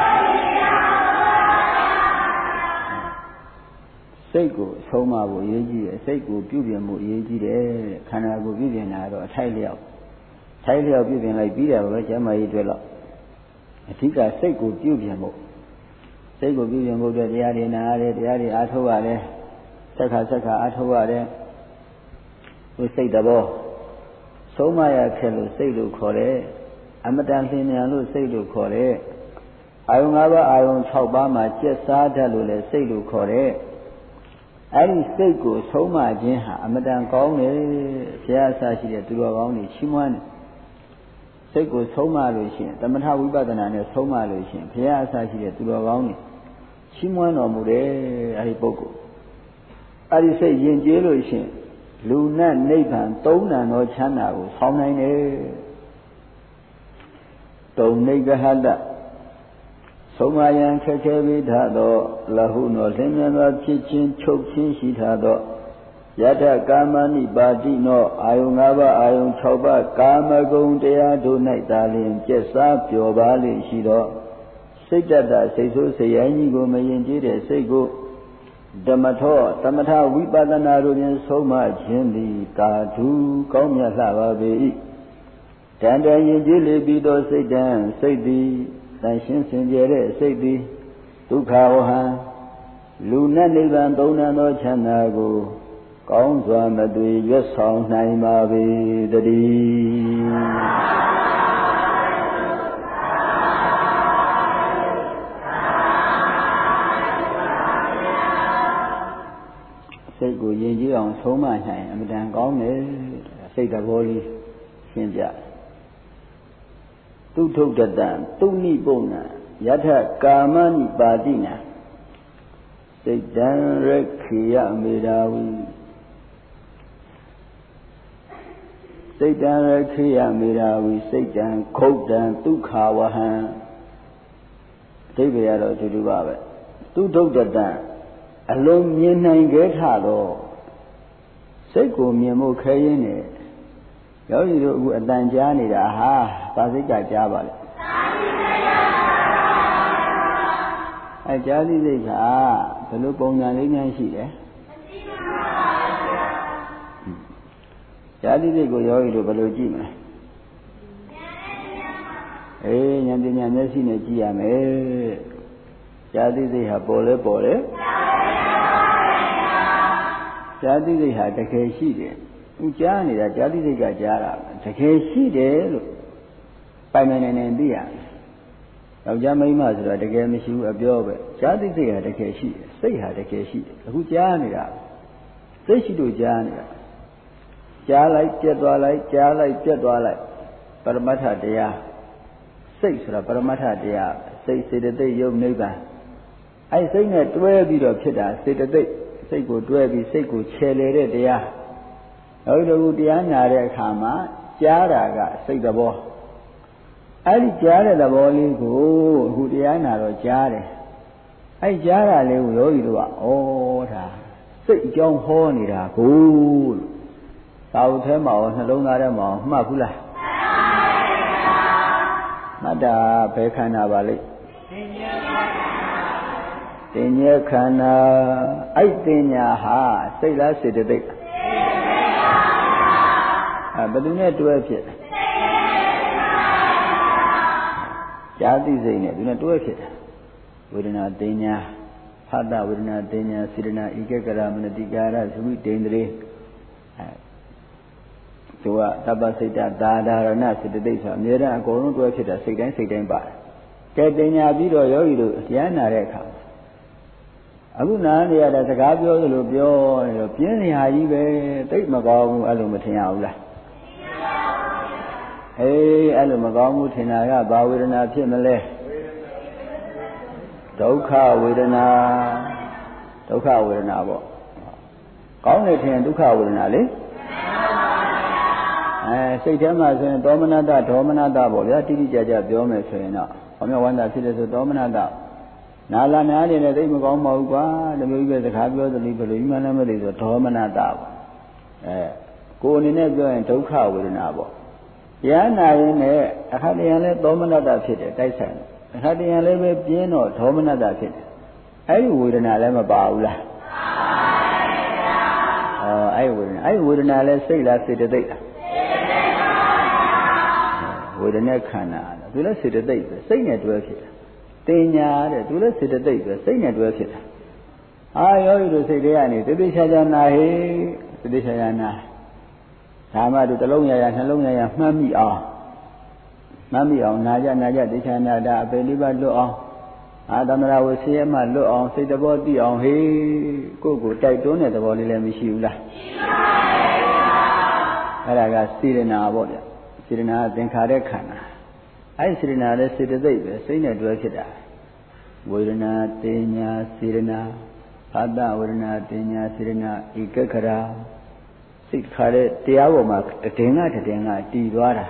စိတ်ကိုဆုံးမဖို့အရေးကြီးတယ်စိတ်ကိုပြုပြင်ဖို့အရေးကြီးတယ်ခန္ဓာကိုယ်ပြုပြင်တာတော့အထိုက်လျောက်ပြုပြင်လိုက်ပြီးတယ်ပဲကျမ်းမာရေးအတွက်တော့အဓိကစိတ်ကိုပြုပြင်ဖို့အတွက်တရားတွေနာရတယ်တရားတွေအားထုတ်ရတယ်ဆက်ခါအားထုတ်ရတယ်ဟိုစိတ်တဘောဆုံးမရခဲ့လို့စိတ်လို့ခေါ်တယ်အမတန်လင်းမြန်လို့စိတ်လို့ခေါ်တယ်အာယုံ၅ပါးအာယုံ6ပါးမှာကျက်စားတတ်လို့လည်းစိတ်လို့ခေါ်တယ်အဲ့ဒီစိတ်ကိုဆုံးမခြင်းဟာအမတန်ကောင်းတယ်ဘုရားအစရှိတဲ့သူတော်ကောင်းတွေချီးမွမ်းတယ်စိတ်ကိုဆုံးမလို့ရှိရင်သမထဝိပဿနာနဲ့ဆုံးမလို့ရှိရင်ဘုရားအစရှိတဲ့သူတော်ကောင်းတွေချီးမွမ်းတော်မူတယ်အဲ့ဒီပုဂ္ဂိုလ်အဲ့ဒီစိတ်ယဉ်ကျေးလို့ရှိရင်လူနဲ့နိဗ္ဗာန်သုံးဏသောချမ်းသာကိုဆောင်းနိုင်တယ်တုံနိဂဟတဆုံးမယံခက်ခဲပြီးထားသောလဟုနောလင်းမြန်သောဖြစ်ချင်းချုပ်ချင်းရှိထားသောယထကာမဏိပါတိနောအာယုံ၅ပါးအာယုံ6ပါးကာမဂုဏ်တရားတို့၌သာလျှင်ကျက်စားပျော်ပါလိမ့်ရှိသောစိတ်တတစိတ်ဆိုးစိတ်ရိုင်းကြီးကိုမယဉ်ကျေးတဲ့စိတ်ကိုဓမ္မထောသမထဝိပဿနာတို့ဖြင့်ဆုံးမခြင်းသည်ကာဓုကောင်းမြတ်လှပါပေ၏တန်တန်ယဉ်ကျေးလေပြီးသောစိတ်တန်စိတ်သည်တန်ရှင်းစင်ကြယ်တဲ့စိတ်သည်ဒုက္ခဝဟံလူနဲ့နိဗ္ဗာန်သုံးဏသောချမ်းသာကိုကောင်းစွာမသွေရွတ်ဆောင်နိုင်ပါပေတည်းစိတ်ကိုယဉ်ကျေးအောင်ဆုံးမနိုင်အမှန်တန်ကောင်းတယ်စိတ်သဘောလေးရှင်းပြသူထုဒ္ဒတံသူနိပုံဏယထကာမဏိပါတိနာစိတ်တံရခိယမေရာဝီစိတ်တံရခိယမေရာဝီစိတ်တံခုတ်တံဒုက္ခဝဟံအဓိပ္ပာယ်ကတော့အတူတူပါပဲသူထုဒ္ဒတံအလုံးမြင်နိုင်ခဲ့ထတော့စိတ်ကိုမြင်ဖို့ခဲရင်းနဲ့ယောဂီတို့အခုအတန်ကြားနေတာဟာပါစိတ်ကကြားပါလေကြားသိစိတ်ကဘယ်လိုပုံစံလေးများရှိတယ်ကြားသိစိတ်ကိုယောဂီတို့ဘယ်လိုကြည့်မလဲဉာဏ်ပညာမျက်စိနဲ့ကြည့်ရမယ်ကြားသိစိတ်ဟာပေါ်လဲပေါ်တယ်ကြားသိစိတ်ဟာတကယ်ရှိတယ်သူကြားနေတာကြားသိစိတ်ကကြားတာတကယ်ရှိတယ်လို့ပိုင်နိုင်နေသိရတယ်ယောက်ျားမိန်းမဆိုတာတကယ်မရှိဘူးအပြောပဲကြားသိစိတ်ဟာတကယ်ရှိတယ်စိတ်ဟာတကယ်ရှိတယ်အခုကြားနေတာစိတ်ရှိလို့ကြားနေတာကြားလိုက်ပြတ်သွားလိုက်ကြားလိုက်ပြတ်သွားလိုက်ပရမတ္ထတရားစိတ်ဆိုတာပရမတ္ထတရားစိတ်စေတသိက်ယုတ်နိဗ္ဗာန်အဲစိတ်နဲ့တွဲပြီးတော့ဖြစ်တာစေတသိက်စိတ်ကိုတွဲပြီးစိတ်ကိုခြယ်လေတဲ့တရားအဲဒီလိုတရားနာတဲ့အခါမှာကြားတာကစိတ်သဘောအဲဒီကြားတဲ့သဘောလေးကိုအခုတရားနာတော့ကြားတယ်အဲဒီကြားတာလေးကိုယောဂီတို့ကဒါစိတ်အကြောင်းဟောနေတာကိုလို့သာဝတ္ထဲမှာနှလုံးသားထဲမှာမှတ်ဘူးလားမှတ်တာဘယ်ခန္ဓာပါလိမ့်တင်ညခန္ဓာအဲ့တင်ညာဟာစိတ်လားစေတသိက်ဘယ်သူနဲ့တွဲဖြစ်ကြားသိစိတ်နဲ့သူနဲ့တွဲဖြစ်တာဝေဒနာတင်ညာဖတ်တာဝေဒနာတင်ညာစေတနာဧကကရမနတိကာရသုဝိတေန္ဒြေသူကတပ္ပစိတ်တသာဓာရဏစေတသိက်ဆိုအများအားအကုန်လုံးတွဲဖြစ်တာစိတ်တိုင်းပါတယ်ကဲတင်ညာပြီးတော့ယောဂီတို့တရားနာတဲ့အခါအခုနားနေရတဲ့စကားပြောသလိုပြောနေတော့ပြင်းစရာကြီးပဲသိမကောင်းဘူးအဲ့လိုမထင်ရဘူးလားအေးအဲ့လိုမကောင်းဘူးထင်တာကဘာဝေဒနာဖြစ်မလဲဒုက္ခဝေဒနာပေါ့ကောင်းတယ်ထင်ဒုက္ခဝေဒနာလေစိတ်ထဲမှာဆိုရင်ဒေါမနတဒေါမနတပေါ့ဗျာတိတိကျကျပြောမယ်ဆိုရင်တော့ဘာမှဝမ်းသာဖြစ်တယ်ဆိုဒေါမနတနာလာနာနေတယ်သိမကောင်းပါဘူးကွာဒီမျိုးကြီးပဲစကားပြောသလိုဘယ်လိုမှလည်းမသိဆိုဒေါမနတပေါ့ကိုယ်အနေနဲ့ပြောရင်ဒုက္ခဝေဒနာပေါ့တရားနာရင်လည်းအခါတရံလဲဒေါမနတဖြစ်တယ်တိုက်ဆိုင်အခါတရံလည်းပဲပြင်းတော့ဒေါမနတဖြစ်တယ်အဲ့ဒီဝေဒနာလည်းမပါဘူးလားအဲ့ဒီဝေဒနာလည်းစိတ်လားစေတသိက်လားဝေဒနာခန္ဓာသူလည်းစေတသိက်ပဲစိတ်နဲ့တွဲဖြစ်တာတင်ညာတဲ့သူလည်းစေတသိက်ပဲစိတ်နဲ့တွဲဖြစ်တာယောဂီတို့စိတ်တွေကနေတတိချာချာနာဟေတတိချာချာနာဒါမှသူတစ်လုံးရရနှလုံးရရမှတ်မိအောင်နာကြတိချာနာတာအပေလေးပါလွတ်အောင်သမရာဝဆေးရမှလွတ်အောင်စိတ်တဘောသိအောင်ဟေကိုယ့်ကိုတိုက်တွန်းတဲ့သဘောလေးလည်းမရှိဘူးလားရှိပါရဲ့အဲ့ဒါကစေတနာပေါ့ဗျစေတနာသင်္ခါရခန္ဓာအဲ့စေတနာလည်းစေတသိက်ပဲစိတ်နဲ့တွဲဖြစ်တာဝေဒနာတင်ညာစေတနာဘာတဝေဒနာတင်ညာစေတနာဧကခရာစိတ်ခါတဲ့တရားပေါ်မှာတည်ငါတည်သွားတာ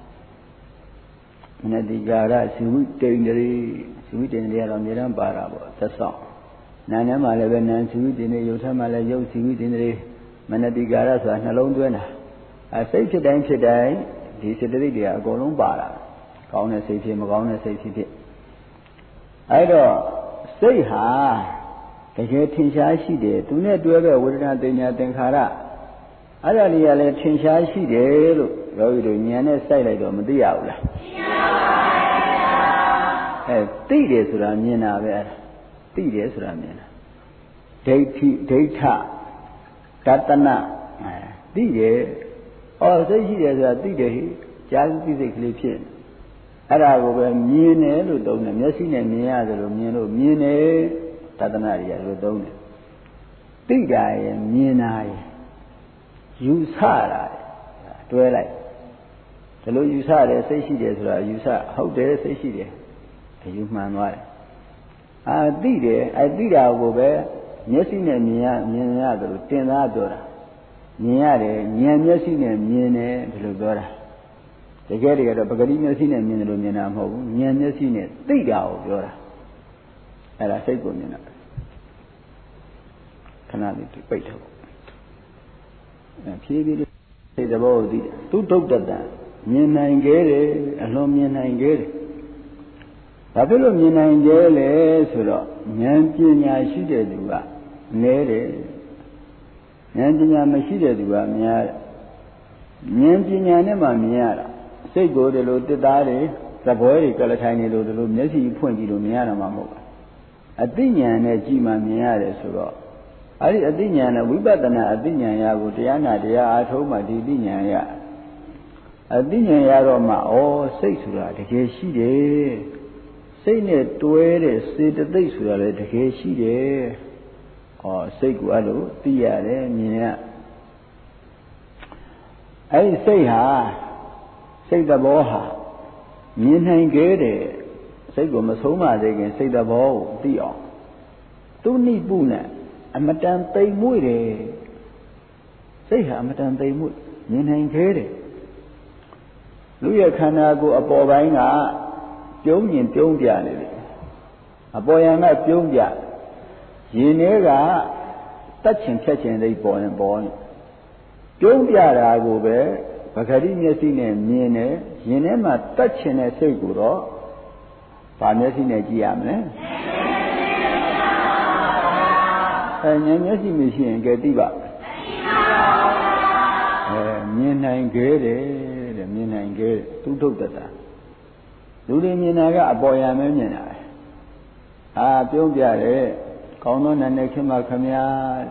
မနတိကာရဇီဝိတေန္ဒြေကတော့အများအားပါတာပေါ့သက်ဆောင်နာနဲ့မှလည်းပဲနာဇီဝိတေန္ဒြေရုပ်ထမှလည်းရုပ်ဇီဝိတေန္ဒြေမနတိကာရဆိုတာနှလုံးသွင်းတာစိတ်ဖြစ်တိုင်းဒီစေတသိက်တွေကအကုန်လုံးပါတာကောင်းတဲ့စိတ်ဖြစ်မကောင်းတဲ့စိတ်ဖြစ်အဲ့တော့စိတ်ဟာတကယ်ထင်ရှားရှိတယ်သူနဲ့တွဲပဲဝေဒနာတင်ညာသင်္ခါရအဲ့ဒါလေးကလည်းထင်ရှားရှိတယ်လို့ယောဂီတို့ဉာဏ်နဲ့စိုက်လိုက်တော့မသိရဘူးလားသိတယ်ဆိုတာမြင်တာပဲအဲ့ဒါသိတယ်ဆိုတာမြင်တာဒိဋ္ဌိဒိဋ္ဌတတနာသိတယ်စိတ်ရှိတယ်ဆိုတာသိတယ်ဟိကြားသိစိတ်ကလေးဖြစ်အဲ့ဒါကိုပဲမြင်တယ်လို့သုံးတယ်မျက်စိနဲ့မြင်ရတယ်လို့မြင်တယ်တတနာတွေကလို့သုံးတယ်သိတာရဲ့မြင်တာရဲ့ယူဆတာတွဲလိုက်ဒီလိုယူဆတယ်စိတ်ရှိတယ်ဆိုတာယူဆဟုတ်တယ်စိတ်ရှိတယ်အယူမှန်သွားတယ်သိတယ်သိတာကိုပဲမျက်စိနဲ့မြင်ရတယ်လို့တင်သားပြောတာမြင်ရတယ်ဉာဏ်မျက်စိနဲ့မြင်တယ်ဒီလိုပြောတာတကယ်တော့ပဂတိမျက်စိနဲ့မြင်တယ်လို့မြင်တာမဟုတ်ဘူးဉာဏ်မျက်စိနဲ့သိတာကိုပြောတာအဲ့ဒါစိတ်ကိုမြင်တာခဏလေးပိတ်ထုတ်ဖြည်းဖြည်းစိတ်သဘောကိုသိတယ်သူဒုက္တတမြင်နိုင်ခဲ့တယ်အလွန်မြင်နိုင်ခဲ့တယ်ဘာဖြစ်လို့မြင်နိုင်ကြလဲဆိုတော့ဉာဏ်ပညာရှိတဲ့သူကနည်းတယ်ဉာဏ်ပညာမရှိတဲ့သူကများတယ်ဉာဏ်ပညာနဲ့မှမြင်ရတာစိတ်ကိုဒီလိုတစ်သားတွေသဘောတွေကလထိုင်နေလို့ဒီလိုမျက်စိဖွင့်ကြည့်လို့မြင်ရတာမှမဟုတ်ဘူးအသိဉာဏ်နဲ့ကြည့်မှမြင်ရတယ်ဆိုတော့အဲ့ဒီအသိဉာဏ်နဲ့ဝိပဿနာအသိဉာဏ်ရကိုတရားနာတရားအားထုတ်မှဒီအသိဉာဏ်ရအသိဉာဏ်ရတော့မှစိတ်ဆိုတာတကယ်ရှိတယ်စိတ်နဲ့တွဲတဲ့စေတသိက်ဆိုတာလည်းတကယ်ရှိတယ်စိတ်ကိုအဲ့လိုသိရတယ်မြင်ရအဲ့ဒီစိတ်ဟာစိတ်သဘောဟာမြင်နိုင်ခဲ့တယ်စိတ်ကိုမဆုံးမသေးခင်စိတ်သဘောကိုသိအောင်သူနိပုနဲ့အမတန်သိမ်မွေ့တယ်စိတ်ဟာအမတန်သိမ်မွေ့မြင်နိုင်ခဲ့တယ်လူရဲ့ခန္ဓာကိုယ်အပေါ်ပိုင်းကပြုံးရင်ပြုံးပြနေတယ်အပေါ်ယံကပြုံးပြရင်ထဲကတတ်ချင်ဖြတ်ချင်လေးပေါ်နေပြုံးပြတာကိုပဲပဂတိမျက်စိနဲ့မြင်တယ်ရင်ထဲမှာတတ်ချင်တဲ့စိတ်ကိုတော့ဗာမျက်စိနဲ့ကြည့်ရမလဲဉာဏ်မျက်စိမရှိရင်ကဲသိပါမြင်နိုင်ခဲ့တယ်တဲ့မြင်နိုင်ခဲ့သူဒုက္တတာလူတွေမြင်တာကအပေါ်ယံပဲမြင်တာပြုံးပြတယ်ကောင်းသောနာနဲ့ခင်မခမညာ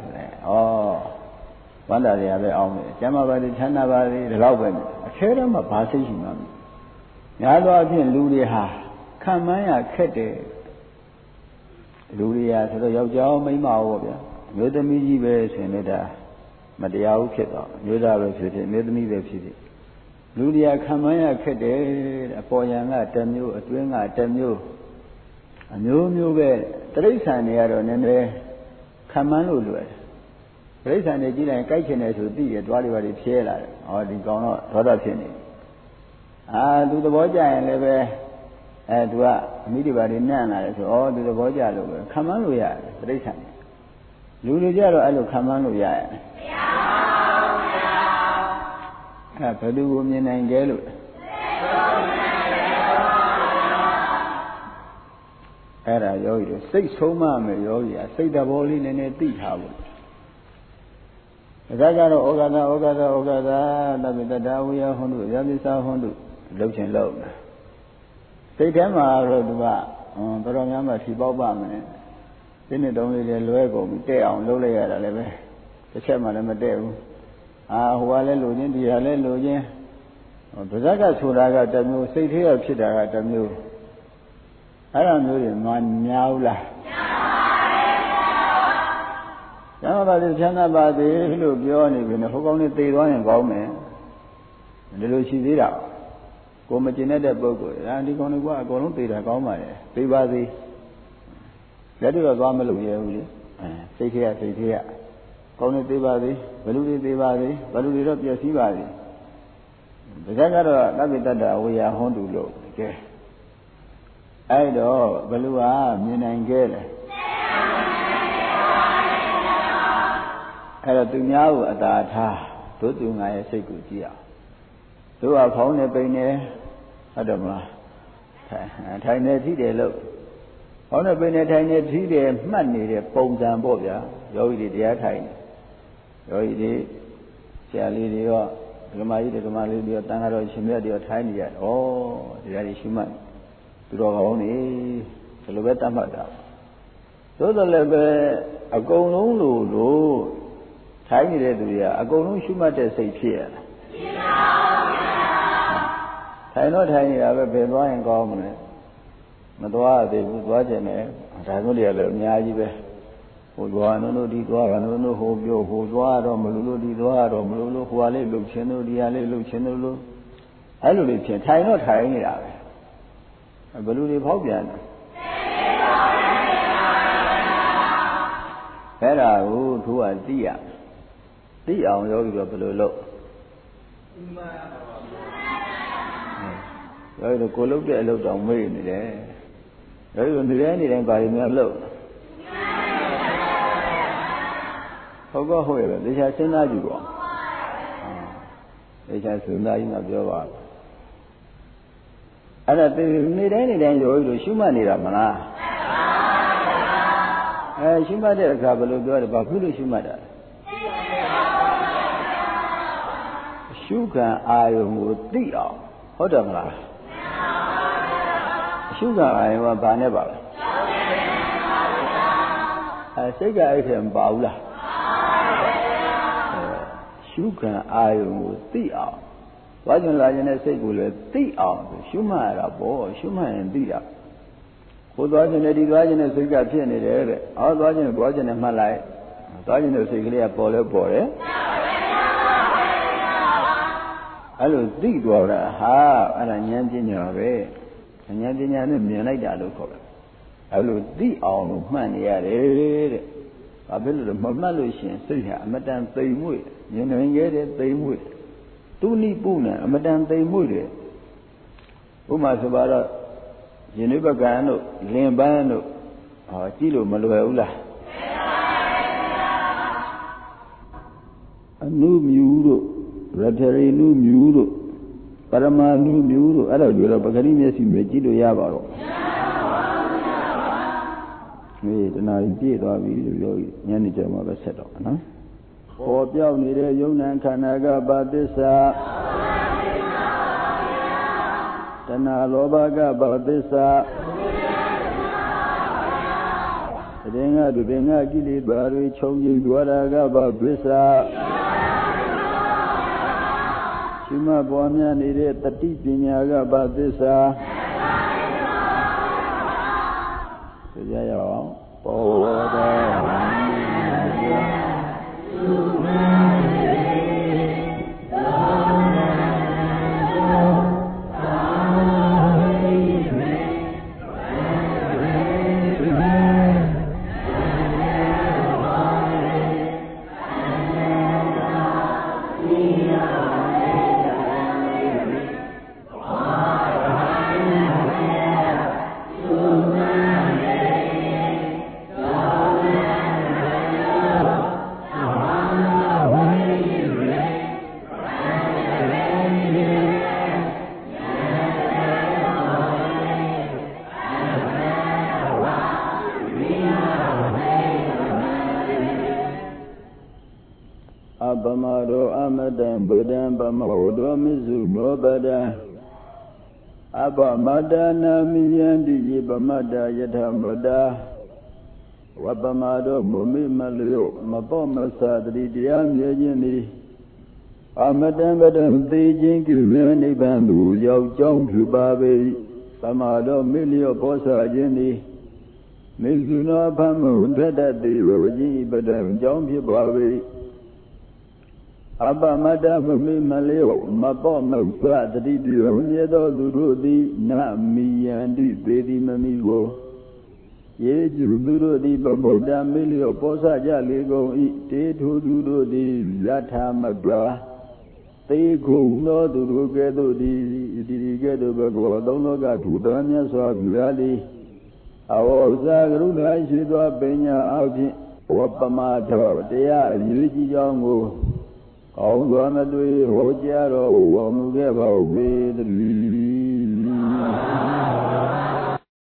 ဝန္တာတွေပဲအောင်တယ်ကျမ်းမာပါစေချမ်းသာပါစေဒီလောက်ပဲအခဲတော့မှဘာစိတ်ရှိမှမများသောအားဖြင့်လူတွေဟာခံမှန်းရခက်တယ်လူတွေဟာဆိုတော့ယောက်ျားမိန်းမဟုတ်ဗျာမျိုးသမီးကြီးပဲဆိုရင်ဒါမတရားဘူးဖြစ်တော့မျိုးသားပဲဖြစ်ဖြစ်မျိုးသမီးပဲဖြစ်ဖြစ်လူတွေကခံမှန်းရခက်တယ်အပေါ်ယံကတစ်မျိုးအတွင်းကတစ်မျိုးအမျိုးမျိုးပဲတိရစ္ဆာန်တွေကတော့နည်းနည်းခံမှန်းလို့လွယ်တယ်တိရစ္ဆာန်တွေကြည့်လိုက်ကြိုက်ချင်တယ်ဆိုသိတယ်တွားတွေပါတွေဖြဲလာတယ်ဒီကောင်တော့ဒေါသဖြစ်နေသူသဘောကျရင်လည်းပဲသူကအမိတွေပါတွေနန့်လာတယ်ဆိုသူသဘောကျလို့ပဲခံမှန်းလို့ရတယ်တိရစ္ဆာန်လူတွေကြတော့အဲ့လိုခံမှန်းလို့ရတယ်မရပါဘူးဘယ်သူကိုမြင်နိုင်ကြလို့အဲ့ဒါယောဂီတို့စိတ်ဆုံးမမယ်ယောဂီကစိတ်တဘောလေးနည်းနည်းသိထားဖို့ဒါကတော့ဩဃာသတပိတ္တဝိယဟွန်းတို့ယပိစာဟွန်းတို့လှုပ်ချင်လှုပ်တယ်စိတ်ထဲမှာတော့သူကတော်တော်များများဖြီးပေါက်ပါမယ်ဒီနှစ်တုံးလေးလည်းလွဲကုန်ပြီတဲ့အောင်လှုပ်လိုက်ရတာလည်းပဲတစ်ချက်မှလည်းမတဲ့ဘူးဟိုကလည်းလိုချင်းဒီကလည်းလိုချင်းဗဇက်ကဆိုတာကတစ်မျိုးစိတ်ထဲရဖြစ်တာကတစ်မျိုးအဲ့လိုမျိုးတွေမများဘူးလားကျမ်းပါပါချမ်းသာပါစေလို့ပြောနေပြီနဲ့ဟိုကောင်းလေးသိသွားရင်ကောင်းမယ်ဒီလိုရှိသေးတာကိုမကျင်တဲ့ပုဂ္ဂိုလ်ဒီကောင်းလေးကအကုန်လုံးသိတာကောင်းပါလေသိပါစေလက်တော့သွားမလို့ရဘူးလေစိတ်ထဲကကောင်းလေးသိပါစေဘလူတွေသိပါစေဘလူတွေတော့ပျက်စီးပါစေဒါကတော့သဗ္ဗတ္တဝေယဟွန်းတူလို့ကဲအဲ့တော့ဘလူဟာမြင်နိုင်ခဲ့တယ်အဲ့တော့သူများကိုအသာထားတို့သူငါရဲ့စိတ်ကိုကြည့်အောင်တို့ကခေါင်းနဲ့ပိန်နေဟုတ်တယ်မလားထိုင်နေထိတယ်လို့ခေါင်းနဲ့ပိန်နေထိုင်နေထိတယ်မှတ်နေတဲ့ပုံစံပေါ့ဗျာယောဂီတွေတရားထိုင်ယောဂီတွေဆရာလေးတွေရောဓမ္မကြီးဓမ္မလေးတွေရောတန်ခါတော်ရှင်မြတ်တွေရောထိုင်နေရတယ်ဩတရားတွေရှိမှသူတော်ကောင်းနေဒီလိုပဲတတ်မှတ်တာသို့တော်လည်းပဲအကုန်လုံးလို့ထိုင်နေတဲ့သူတွေကအကုန်လုံးရှုမှတ်တဲ့စိတ်ဖြစ်ရလားဖြစ်ပါဘူးထိုင်တော့ထိုင်နေတာပဲဘယ်သွားရင်ကောင်းမလဲမသွားသေးဘူးသွားကြတယ်ဒါမျိုးတွေကလည်းအများကြီးပဲဟိုသွားလို့ဒီသွားကလို့ဟိုပြောဟိုသွားတော့မလို့ဒီသွားတော့မလို့ဟိုဟာလေးလှုပ်ခြင်းတို့ဒီဟာလေးလှုပ်ခြင်းတို့လို့အဲ့လိုလေးဖြစ်ထိုင်တော့ထိုင်နေတာပဲဘယ်လိုတွေဖောက်ပြန်လဲအဲ့ဒါကိုသူကသိအောင်ယောဂီကဘယ်လိုလုပ်ယောဂီကိုလုပ်တဲ့အလုပ်တောင်မေ့နေတယ်ယောဂီကဒီတိုင်းနေတိုင်းပါရင်များလုပ်ဟုတ်ရဲ့လေရှာစဉ်းစားကြည့်ပေါ့လေရှာစဉ်းစားကြည့်မှပြောပါအဲ့ဒါနေတိုင်းယောဂီတို့ရှုမှတ်နေတာမလားရှုမှတ်တဲ့အခါဘယ်လိုပြောလဲဘာဖြစ်လို့ရှုမှတ်တာရှုခံအာယုံကိုသိအောင်ဟုတ်တယ်မလားရှုခံအာယုံကဘာနဲ့ပါလဲစိတ်ကအဲ့ထဲမပါဘူးလားရှုခံအာယုံကိုသိအောင်ဘာကြောင့်လာခြင်းနဲ့စိတ်ကိုလည်းသိအောင်ရှုမှတ်ရတာပေါ့ရှုမှတ်ရင်သိတာဟိုသွားခြင်းနဲ့ဒီသွားခြင်းနဲ့စိတ်ကဖြစ်နေတယ်တဲ့သွားခြင်းနဲ့မှတ်လိုက်သွားခြင်းနဲ့စိတ်ကလေးကပေါ်တယ်အဲ့လိုသိသွားတာအဲ့ဒါဉာဏ်ပညာပဲဉာဏ်ပညာနဲ့မြင်လိုက်တာလို့ခေါ်တယ်အဲ့လိုသိအောင်လို့မှတ်နေရတယ်တဲ့ဘာဖြစ်လို့လဲမမှတ်လို့ရှိရင်စိတ်ဟာအမတန်သိမ်မွေ့မြင်နိုင်ခဲ့တဲ့သိမ်မွေ့သူနိပုနဲ့အမတန်သိမ်မွေ့တယ်ဥပမာဆိုပါတော့ယင်းဘကံတို့လင်ပန်းတို့ကြည့်လို့မလွယ်ဘူးလားအနုမြူတို့ရထရီနုမြူတို့ပရမနုမြူတို့အဲ့လိုပြောတော့ပဂရိမျက်စိပဲကြည့်လို့ရပါတော့တဏှာကြီးပြည့်သွားပြီလို့ပြောပြီးညနေကျမှပဲဆက်တော့နော်ပေါ်ပြောက်နေတဲ့ယုံ nant ခန္ဓာကဘာသစ္စာ Tana Lobaga Badisa Renga Dubenga Gili Bari Chogi Dwaraga Badisa Shima Bonya Nire Tati Pinyaga Badisa Sejaya Abamaro Amadan Buddhan Bamahodo Mizu Mobada Abamadana Miyandi Bamada Yadhamada Wabamado Mumi Malio Maboma Sadri Diam Yajini Amadan Badam Beijing Gilmani Bandu Yao Jong Subabe Bamado Milio Posa Jini Mizuna Pamu Tadadi Raji Badam Jong Subabe Abba Madame Maleo, Mabon, Flatty, Yedo, Durudi, Nami, and Bedi Mamigo. Ye, Durudi, Baboda, Milio, Posa Jaligo, Tate, who do the Lata Magra. They go no to get the get over Godonoga to Danya Swabali. Our Zagruna, Shidwa Benya, Alti, Wapamato, they are Yuji Yango. All gonna do it, Rojaro, one give a way.